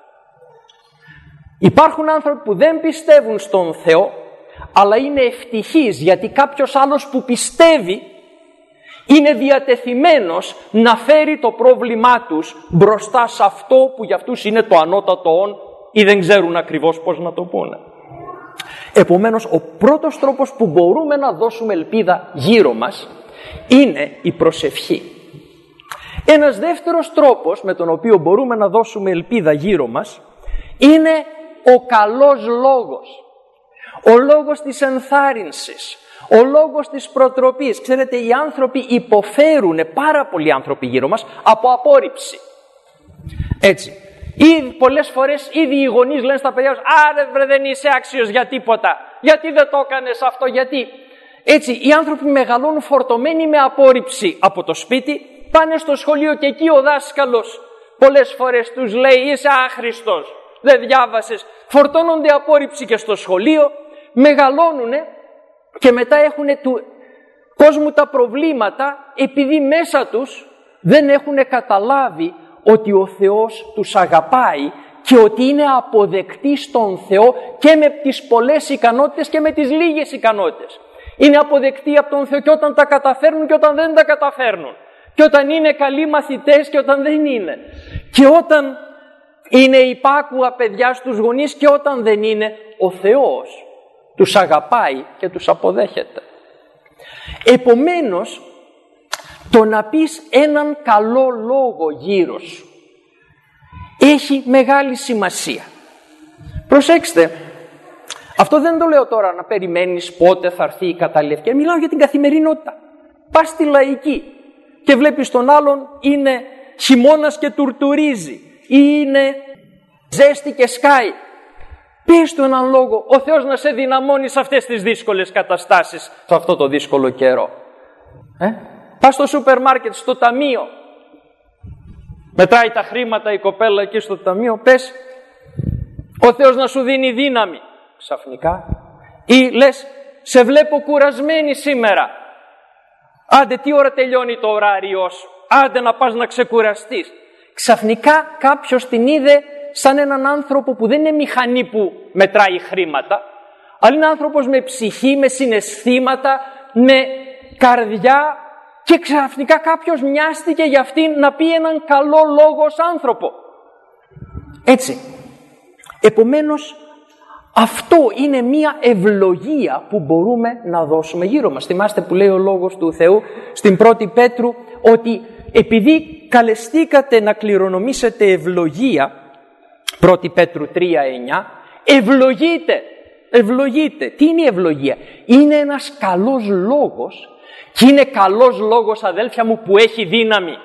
Υπάρχουν άνθρωποι που δεν πιστεύουν στον Θεό, αλλά είναι ευτυχείς γιατί κάποιος άλλος που πιστεύει είναι διατεθειμένος να φέρει το πρόβλημά τους μπροστά σε αυτό που για αυτούς είναι το ανώτατο όν ή δεν ξέρουν ακριβώς πώς να το πούνε. Επομένως, ο πρώτος τρόπος που μπορούμε να δώσουμε ελπίδα γύρω μας είναι η προσευχή. Ένας δεύτερος τρόπος με τον οποίο μπορούμε να δώσουμε ελπίδα γύρω μας είναι ο καλός λόγος. Ο λόγος της ενθάρρυνσης, ο λόγος της προτροπής. Ξέρετε, οι άνθρωποι υποφέρουν, πάρα πολλοί άνθρωποι γύρω μας, από απόρριψη. Έτσι. Ήδη, πολλές φορές ήδη οι γονείς λένε στα παιδιά τους, «Α, βρε, δεν είσαι άξιος για τίποτα. Γιατί δεν το έκανες αυτό, γιατί». Έτσι, οι άνθρωποι μεγαλώνουν φορτωμένοι με απόρριψη από το σπίτι, πάνε στο σχολείο και εκεί ο δάσκαλος πολλές φορές τους λέει, «Είσαι άχρηστος, δεν διάβασες». Φορτώνονται απόρριψη και στο σχολείο, μεγαλώνουν και μετά έχουν του κόσμου τα προβλήματα επειδή μέσα τους δεν έχουν καταλάβει ότι ο Θεός τους αγαπάει και ότι είναι αποδεκτοί στον Θεό και με τις πολλές ικανότητες και με τις λίγες ικανότητες. Είναι αποδεκτοί από τον Θεό και όταν τα καταφέρνουν και όταν δεν τα καταφέρνουν. Και όταν είναι καλοί μαθητές και όταν δεν είναι. Και όταν είναι υπάκουα παιδιά στους γονείς και όταν δεν είναι, ο Θεός τους αγαπάει και τους αποδέχεται. Επομένως, το να πεις έναν καλό λόγο γύρω σου έχει μεγάλη σημασία. Προσέξτε, αυτό δεν το λέω τώρα να περιμένεις πότε θα έρθει η κατάλληλη ευκαιρία. Μιλάω για την καθημερινότητα. Πας στη λαϊκή και βλέπεις τον άλλον είναι χειμώνας και τουρτουρίζει ή είναι ζέστη και σκάει. Πες του έναν λόγο, ο Θεός να σε δυναμώνει σε αυτές τις δύσκολες καταστάσεις, σε αυτό το δύσκολο καιρό. Ε? Πας στο σούπερ μάρκετ, στο ταμείο, μετράει τα χρήματα η κοπέλα εκεί στο ταμείο, πες, ο Θεός να σου δίνει δύναμη. Ξαφνικά Ή λες, σε βλέπω κουρασμένη σήμερα. Άντε, τι ώρα τελειώνει το ωράριό σου. Άντε να πας να ξεκουραστείς. Ξαφνικά κάποιος την είδε σαν έναν άνθρωπο που δεν είναι μηχανή που μετράει χρήματα, αλλά είναι άνθρωπος με ψυχή, με συναισθήματα, με καρδιά, και ξαφνικά κάποιος νοιάστηκε για αυτήν να πει έναν καλό λόγο ως άνθρωπο. Έτσι. Επομένως, αυτό είναι μία ευλογία που μπορούμε να δώσουμε γύρω μας. Θυμάστε που λέει ο Λόγος του Θεού στην πρώτη Πέτρου ότι επειδή καλεστήκατε να κληρονομήσετε ευλογία, πρώτη Πέτρου τρία εννιά, ευλογείτε, ευλογείτε. Τι είναι η ευλογία? Είναι ένας καλός λόγος, και είναι καλός λόγος, αδέλφια μου, που έχει δύναμη.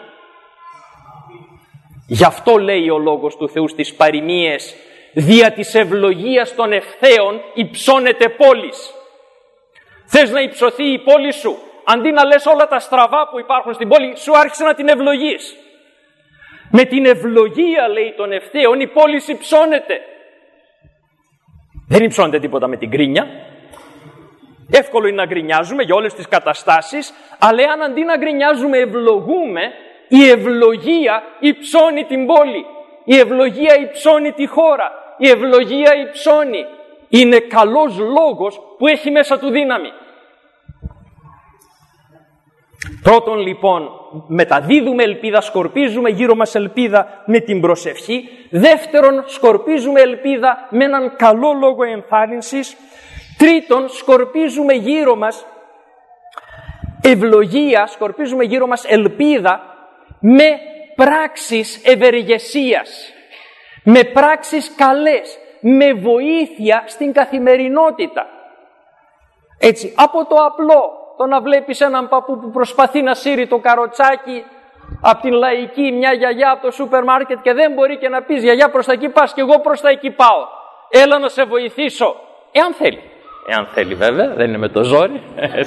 Γι' αυτό λέει ο Λόγος του Θεού στις παροιμίες, δια της ευλογίας των ευθέων υψώνεται πόλης. Θες να υψωθεί η πόλη σου, αντί να λες όλα τα στραβά που υπάρχουν στην πόλη, σου άρχισε να την ευλογείς. Με την ευλογία, λέει, των ευθέων η πόλη υψώνεται. Δεν υψώνεται τίποτα με την γκρίνια. Εύκολο είναι να γκρινιάζουμε για όλες τις καταστάσεις, αλλά αν αντί να γκρινιάζουμε ευλογούμε, η ευλογία υψώνει την πόλη. Η ευλογία υψώνει τη χώρα. Η ευλογία υψώνει. Είναι καλός λόγος που έχει μέσα του δύναμη. Πρώτον, λοιπόν, μεταδίδουμε ελπίδα, σκορπίζουμε γύρω μας ελπίδα με την προσευχή. Δεύτερον, σκορπίζουμε ελπίδα με έναν καλό λόγο ενθάρρυνσης. Τρίτον, σκορπίζουμε γύρω μας ευλογία, σκορπίζουμε γύρω μας ελπίδα με πράξεις ευεργεσίας, με πράξεις καλές, με βοήθεια στην καθημερινότητα. Έτσι, από το απλό, το να βλέπεις έναν παππού που προσπαθεί να σύρει το καροτσάκι από την λαϊκή, μια γιαγιά από το σούπερ μάρκετ, και δεν μπορεί, και να πεις, γιαγιά, προς τα εκεί πας και εγώ προς τα εκεί πάω. Έλα να σε βοηθήσω. Εάν θέλει. Εάν θέλει, βέβαια, δεν είναι με το ζόρι.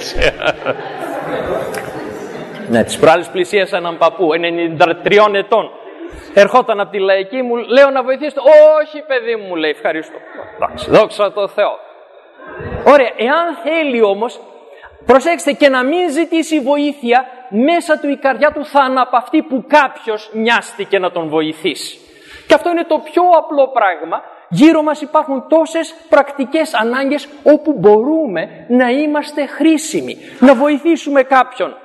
Ναι, τις προάλλες πλησίασα έναν παππού ενενήντα τριών ετών. Ερχόταν από τη λαϊκή, μου λέω να βοηθήσω. Όχι, παιδί μου, λέει, ευχαριστώ. Εντάξει, δόξα τω Θεώ. Ωραία, εάν θέλει όμως, προσέξτε, και να μην ζητήσει βοήθεια, μέσα του η καρδιά του θα αναπαυτεί που κάποιος νοιάστηκε να τον βοηθήσει. Και αυτό είναι το πιο απλό πράγμα. Γύρω μας υπάρχουν τόσες πρακτικές ανάγκες όπου μπορούμε να είμαστε χρήσιμοι, να βοηθήσουμε κάποιον.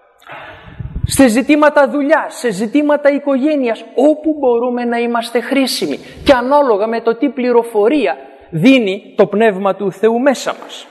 Σε ζητήματα δουλειάς, σε ζητήματα οικογένειας, όπου μπορούμε να είμαστε χρήσιμοι. Και ανάλογα με το τι πληροφορία δίνει το Πνεύμα του Θεού μέσα μας.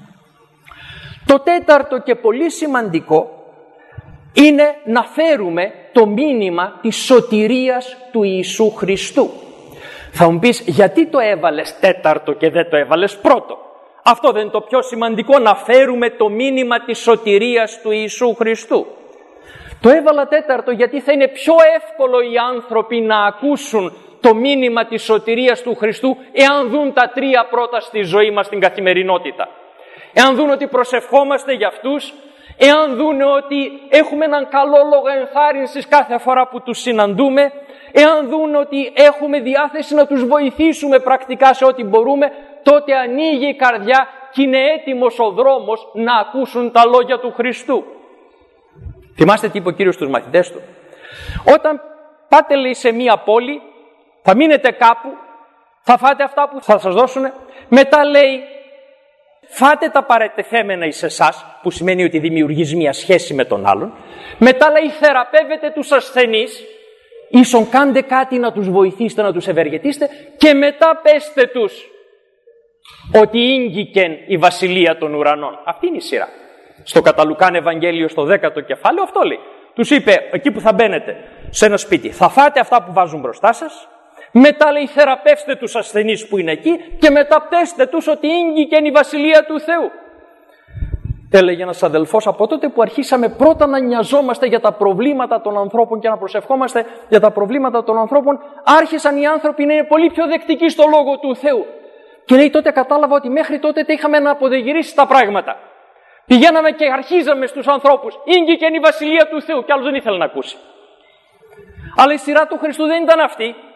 Το τέταρτο και πολύ σημαντικό είναι να φέρουμε το μήνυμα της σωτηρίας του Ιησού Χριστού. Θα μου πεις, γιατί το έβαλες τέταρτο και δεν το έβαλες πρώτο? Αυτό δεν είναι το πιο σημαντικό, να φέρουμε το μήνυμα της σωτηρίας του Ιησού Χριστού? Το έβαλα τέταρτο γιατί θα είναι πιο εύκολο οι άνθρωποι να ακούσουν το μήνυμα της σωτηρίας του Χριστού εάν δουν τα τρία πρώτα στη ζωή μας στην καθημερινότητα. Εάν δουν ότι προσευχόμαστε για αυτούς, εάν δουν ότι έχουμε έναν καλό λόγο ενθάρρυνσης κάθε φορά που τους συναντούμε, εάν δουν ότι έχουμε διάθεση να τους βοηθήσουμε πρακτικά σε ό,τι μπορούμε, τότε ανοίγει η καρδιά και είναι έτοιμος ο δρόμος να ακούσουν τα λόγια του Χριστού. Θυμάστε τι είπε ο Κύριος στους μαθητές του? Όταν πάτε, λέει, σε μία πόλη, θα μείνετε κάπου, θα φάτε αυτά που θα σας δώσουν, μετά λέει, φάτε τα παρετεθέμενα εις εσάς, που σημαίνει ότι δημιουργείς μία σχέση με τον άλλον, μετά λέει, θεραπεύετε τους ασθενείς, ίσον κάντε κάτι να τους βοηθήσετε, να τους ευεργετήσετε, και μετά πέστε τους ότι ήγγικεν η βασιλεία των ουρανών. Αυτή είναι η σειρά. Στο κατά Λουκάν Ευαγγέλιο, στο δέκατο κεφάλαιο, αυτό λέει. Τους είπε, εκεί που θα μπαίνετε σε ένα σπίτι, θα φάτε αυτά που βάζουν μπροστά σας, μετά λέει, θεραπεύστε τους ασθενείς που είναι εκεί, και μετά πέστε τους ότι ήγγικεν η βασιλεία του Θεού. Έλεγε ένας αδελφός, από τότε που αρχίσαμε πρώτα να νοιαζόμαστε για τα προβλήματα των ανθρώπων και να προσευχόμαστε για τα προβλήματα των ανθρώπων, άρχισαν οι άνθρωποι να είναι πολύ πιο δεκτικοί στο Λόγο του Θεού. Και λέει, τότε κατάλαβα ότι μέχρι τότε είχαμε να αποδεγυρίσει τα πράγματα. Πηγαίναμε και αρχίζαμε στους ανθρώπους, ήγγικεν η βασιλεία του Θεού, και άλλος δεν ήθελε να ακούσει. Αλλά η σειρά του Χριστού δεν ήταν αυτή.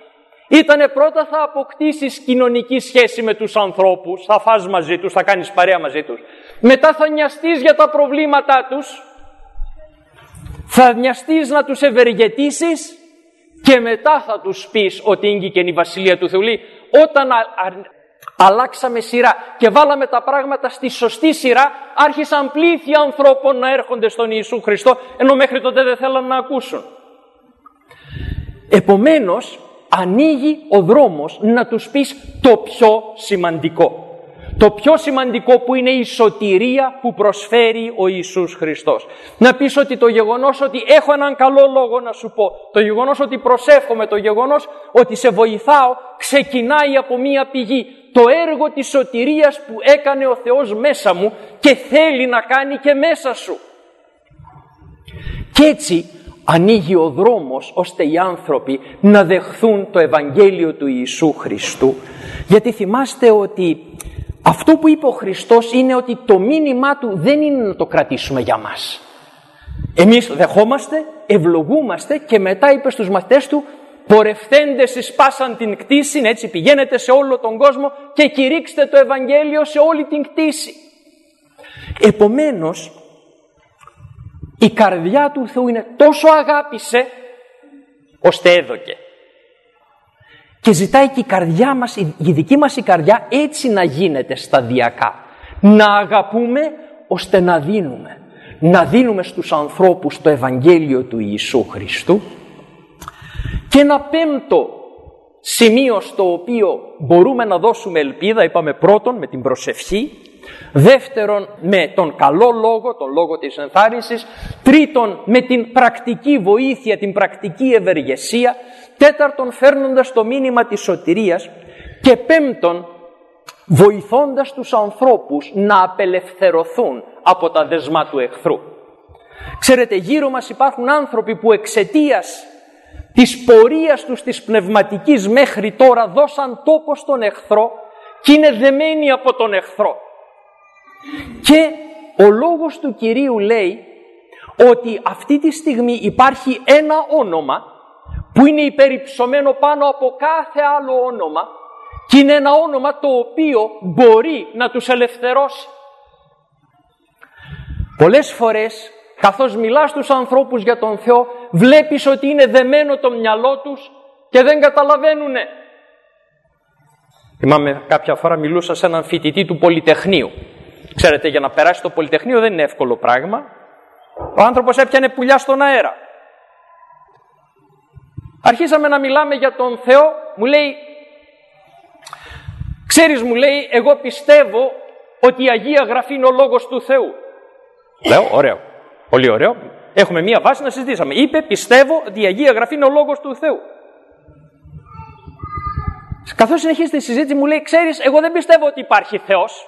Ήτανε πρώτα θα αποκτήσεις κοινωνική σχέση με τους ανθρώπους, θα φας μαζί τους, θα κάνεις παρέα μαζί τους. Μετά θα νοιαστείς για τα προβλήματά τους, θα νοιαστείς να τους ευεργετήσεις και μετά θα τους πεις ότι ήγηκε η Βασιλεία του Θεού. Λέει, όταν α, α, αλλάξαμε σειρά και βάλαμε τα πράγματα στη σωστή σειρά, άρχισαν πλήθη ανθρώπων να έρχονται στον Ιησού Χριστό, ενώ μέχρι τότε δεν θέλαν να ακούσουν. Επομένως, ανοίγει ο δρόμος να τους πεις το πιο σημαντικό. Το πιο σημαντικό που είναι η σωτηρία που προσφέρει ο Ιησούς Χριστός. Να πεις ότι το γεγονός ότι έχω έναν καλό λόγο να σου πω, το γεγονός ότι προσεύχομαι, το γεγονός ότι σε βοηθάω, ξεκινάει από μία πηγή. Το έργο της σωτηρίας που έκανε ο Θεός μέσα μου και θέλει να κάνει και μέσα σου. Και έτσι ανοίγει ο δρόμος ώστε οι άνθρωποι να δεχθούν το Ευαγγέλιο του Ιησού Χριστού. Γιατί θυμάστε ότι αυτό που είπε ο Χριστός είναι ότι το μήνυμά του δεν είναι να το κρατήσουμε για μας. Εμείς δεχόμαστε, ευλογούμαστε και μετά είπε στους μαθητές του, πορευθέντες εις πάσαν την κτήση, έτσι πηγαίνετε σε όλο τον κόσμο και κηρύξτε το Ευαγγέλιο σε όλη την κτήση. Επομένως, η καρδιά του Θεού είναι τόσο αγάπησε, ώστε έδωκε. Και ζητάει και η καρδιά μας, η δική μας η καρδιά έτσι να γίνεται σταδιακά. Να αγαπούμε ώστε να δίνουμε. Να δίνουμε στους ανθρώπους το Ευαγγέλιο του Ιησού Χριστού. Και ένα πέμπτο σημείο στο οποίο μπορούμε να δώσουμε ελπίδα, είπαμε πρώτον με την προσευχή, δεύτερον με τον καλό λόγο, τον λόγο της ενθάρρυνσης, τρίτον με την πρακτική βοήθεια, την πρακτική ευεργεσία, τέταρτον φέρνοντας το μήνυμα της σωτηρίας και πέμπτον βοηθώντας τους ανθρώπους να απελευθερωθούν από τα δεσμά του εχθρού. Ξέρετε, γύρω μας υπάρχουν άνθρωποι που εξαιτίας της πορείας τους της πνευματικής μέχρι τώρα δώσαν τόπο στον εχθρό και είναι δεμένοι από τον εχθρό. Και ο λόγος του Κυρίου λέει ότι αυτή τη στιγμή υπάρχει ένα όνομα που είναι υπερυψωμένο πάνω από κάθε άλλο όνομα και είναι ένα όνομα το οποίο μπορεί να τους ελευθερώσει. Πολλές φορές, καθώς μιλάς στους ανθρώπους για τον Θεό, βλέπεις ότι είναι δεμένο το μυαλό τους και δεν καταλαβαίνουνε. Θυμάμαι κάποια φορά μιλούσα σε έναν φοιτητή του Πολυτεχνείου. Ξέρετε, για να περάσει το Πολυτεχνείο δεν είναι εύκολο πράγμα. Ο άνθρωπος έπιανε πουλιά στον αέρα. Αρχίσαμε να μιλάμε για τον Θεό, μου λέει, ξέρεις, μου λέει, εγώ πιστεύω ότι η Αγία Γραφή είναι ο Λόγος του Θεού. Λέω, ωραίο, πολύ ωραίο, έχουμε μία βάση να συζητήσαμε. Είπε, πιστεύω ότι η Αγία Γραφή είναι ο Λόγος του Θεού. Καθώς συνεχίζει τη συζήτηση μου λέει, ξέρεις, εγώ δεν πιστεύω ότι υπάρχει Θεός.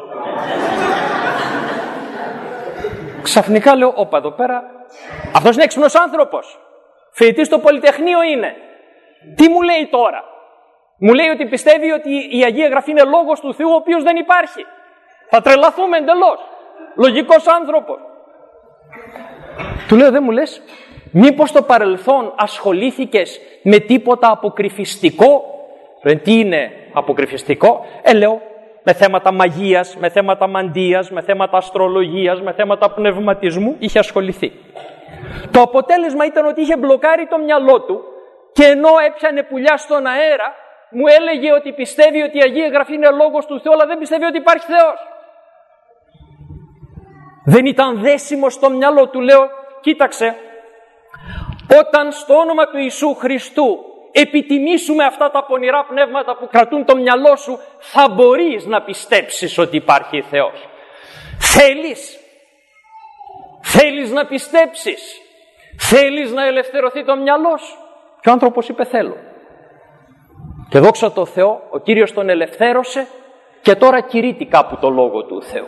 Ξαφνικά λέω, όπα εδώ πέρα, αυτός είναι έξυπνος άνθρωπος. Φοιτητής στο Πολυτεχνείο είναι. Τι μου λέει τώρα? Μου λέει ότι πιστεύει ότι η Αγία Γραφή είναι Λόγος του Θεού, ο οποίος δεν υπάρχει. Θα τρελαθούμε εντελώς. Λογικός άνθρωπος. Του λέω, δεν μου λες, μήπως στο παρελθόν ασχολήθηκες με τίποτα αποκρυφιστικό? Ε, τι είναι αποκρυφιστικό? Ε, λέω, με θέματα μαγείας, με θέματα μαντείας, με θέματα αστρολογίας, με θέματα πνευματισμού, είχε ασχοληθεί. Το αποτέλεσμα ήταν ότι είχε μπλοκάρει το μυαλό του και ενώ έπιανε πουλιά στον αέρα, μου έλεγε ότι πιστεύει ότι η Αγία Γραφή είναι Λόγος του Θεού, αλλά δεν πιστεύει ότι υπάρχει Θεός. Δεν ήταν δέσιμο στο μυαλό του. Λέω, κοίταξε, όταν στο όνομα του Ιησού Χριστού επιτιμήσουμε αυτά τα πονηρά πνεύματα που κρατούν το μυαλό σου, θα μπορείς να πιστέψεις ότι υπάρχει Θεός. Θέλεις? Θέλεις να πιστέψεις? Θέλεις να ελευθερωθεί το μυαλό σου? Και ο άνθρωπος είπε, θέλω. Και δόξα τω Θεώ, ο Κύριος τον ελευθέρωσε και τώρα κηρύττει κάπου το Λόγο του Θεού.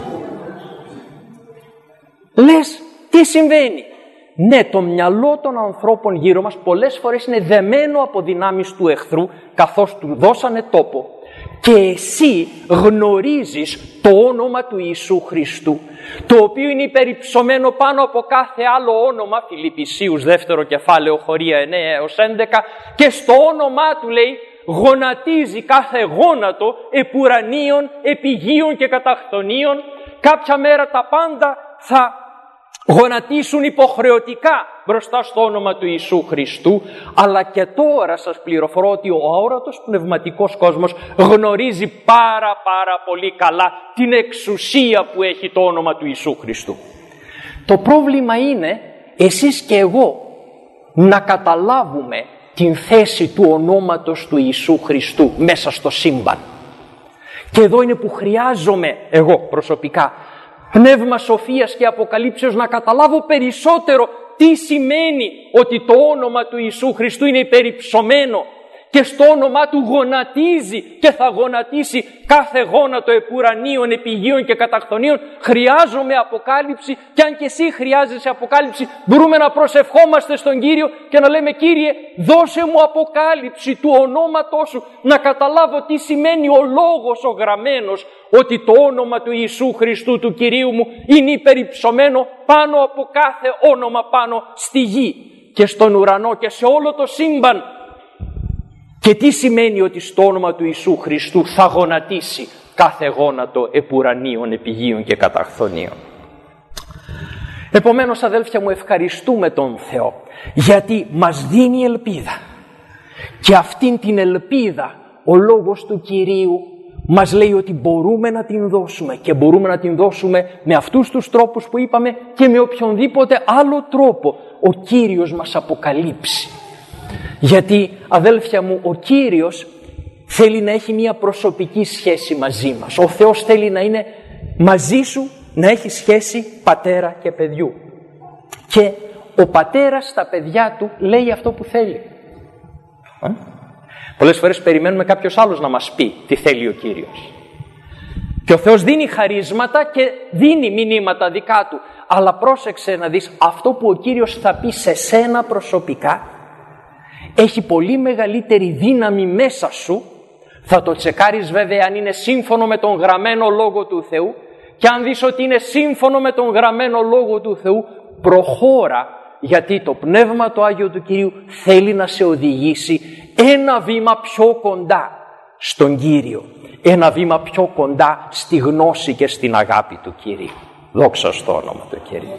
Λες, τι συμβαίνει? Ναι, το μυαλό των ανθρώπων γύρω μας πολλές φορές είναι δεμένο από δυνάμεις του εχθρού, καθώς του δώσανε τόπο και εσύ γνωρίζεις το όνομα του Ιησού Χριστού, το οποίο είναι υπερυψωμένο πάνω από κάθε άλλο όνομα, Φιλιππισίους δεύτερο κεφάλαιο χωρία εννέα έως έντεκα, και στο όνομά του, λέει, γονατίζει κάθε γόνατο επουρανίων, επιγείων και καταχθονίων. Κάποια μέρα τα πάντα θα γονατίσουν υποχρεωτικά μπροστά στο όνομα του Ιησού Χριστού, αλλά και τώρα σας πληροφορώ ότι ο αόρατος πνευματικός κόσμος γνωρίζει πάρα πάρα πολύ καλά την εξουσία που έχει το όνομα του Ιησού Χριστού. Το πρόβλημα είναι εσείς και εγώ να καταλάβουμε την θέση του ονόματος του Ιησού Χριστού μέσα στο σύμπαν. Και εδώ είναι που χρειάζομαι εγώ προσωπικά πνεύμα σοφίας και αποκαλύψεως να καταλάβω περισσότερο τι σημαίνει ότι το όνομα του Ιησού Χριστού είναι υπερυψωμένο και στο όνομά του γονατίζει και θα γονατίσει κάθε γόνατο επουρανίων, επιγείων και καταχθονίων. Χρειάζομαι αποκάλυψη, και αν και εσύ χρειάζεσαι αποκάλυψη, μπορούμε να προσευχόμαστε στον Κύριο και να λέμε: Κύριε, δώσε μου αποκάλυψη του ονόματός σου, να καταλάβω τι σημαίνει ο λόγος ο γραμμένος, ότι το όνομα του Ιησού Χριστού, του Κυρίου μου, είναι υπερυψωμένο πάνω από κάθε όνομα πάνω στη γη και στον ουρανό και σε όλο το σύμπαν. Και τι σημαίνει ότι στο όνομα του Ιησού Χριστού θα γονατίσει κάθε γόνατο επουρανίων, επιγείων και καταχθονίων. Επομένως, αδέλφια μου, ευχαριστούμε τον Θεό γιατί μας δίνει ελπίδα, και αυτήν την ελπίδα ο λόγος του Κυρίου μας λέει ότι μπορούμε να την δώσουμε, και μπορούμε να την δώσουμε με αυτούς τους τρόπους που είπαμε και με οποιονδήποτε άλλο τρόπο ο Κύριος μας αποκαλύψει. Γιατί, αδέλφια μου, ο Κύριος θέλει να έχει μια προσωπική σχέση μαζί μας. Ο Θεός θέλει να είναι μαζί σου, να έχει σχέση πατέρα και παιδιού. Και ο πατέρας στα παιδιά του λέει αυτό που θέλει. Α? Πολλές φορές περιμένουμε κάποιος άλλος να μας πει τι θέλει ο Κύριος. Και ο Θεός δίνει χαρίσματα και δίνει μηνύματα δικά του. Αλλά πρόσεξε να δεις, αυτό που ο Κύριος θα πει σε σένα προσωπικά έχει πολύ μεγαλύτερη δύναμη μέσα σου. Θα το τσεκάρεις βέβαια αν είναι σύμφωνο με τον γραμμένο Λόγο του Θεού, και αν δεις ότι είναι σύμφωνο με τον γραμμένο Λόγο του Θεού, προχώρα, γιατί το Πνεύμα το Άγιο του Κυρίου θέλει να σε οδηγήσει ένα βήμα πιο κοντά στον Κύριο, ένα βήμα πιο κοντά στη γνώση και στην αγάπη του Κυρίου. Δόξα στο όνομα του Κυρίου.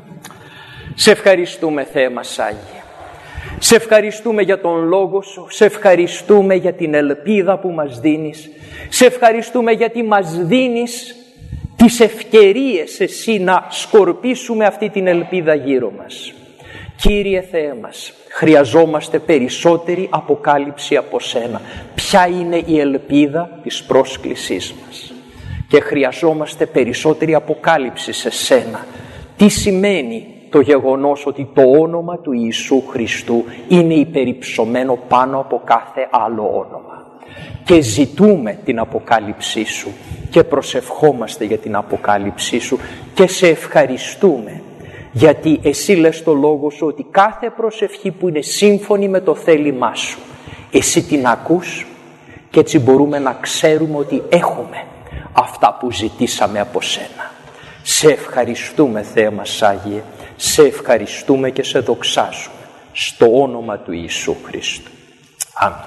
Σε ευχαριστούμε, Θεέ μας Άγιε. Σε ευχαριστούμε για τον Λόγο Σου, σε ευχαριστούμε για την ελπίδα που μας δίνεις, σε ευχαριστούμε γιατί μας δίνεις τις ευκαιρίες εσύ να σκορπίσουμε αυτή την ελπίδα γύρω μας. Κύριε Θεέ μας, χρειαζόμαστε περισσότερη αποκάλυψη από Σένα. Ποια είναι η ελπίδα της πρόσκλησής μας? Και χρειαζόμαστε περισσότερη αποκάλυψη σε Σένα. Τι σημαίνει το γεγονός ότι το όνομα του Ιησού Χριστού είναι υπερυψωμένο πάνω από κάθε άλλο όνομα? Και ζητούμε την αποκάλυψή Σου και προσευχόμαστε για την αποκάλυψή Σου και σε ευχαριστούμε, γιατί εσύ λες στο Λόγο Σου ότι κάθε προσευχή που είναι σύμφωνη με το θέλημά Σου, εσύ την ακούς, και έτσι μπορούμε να ξέρουμε ότι έχουμε αυτά που ζητήσαμε από Σένα. Σε ευχαριστούμε, Θεέ μας Άγιε, σε ευχαριστούμε και σε δοξάζουμε στο όνομα του Ιησού Χριστού. Αμήν.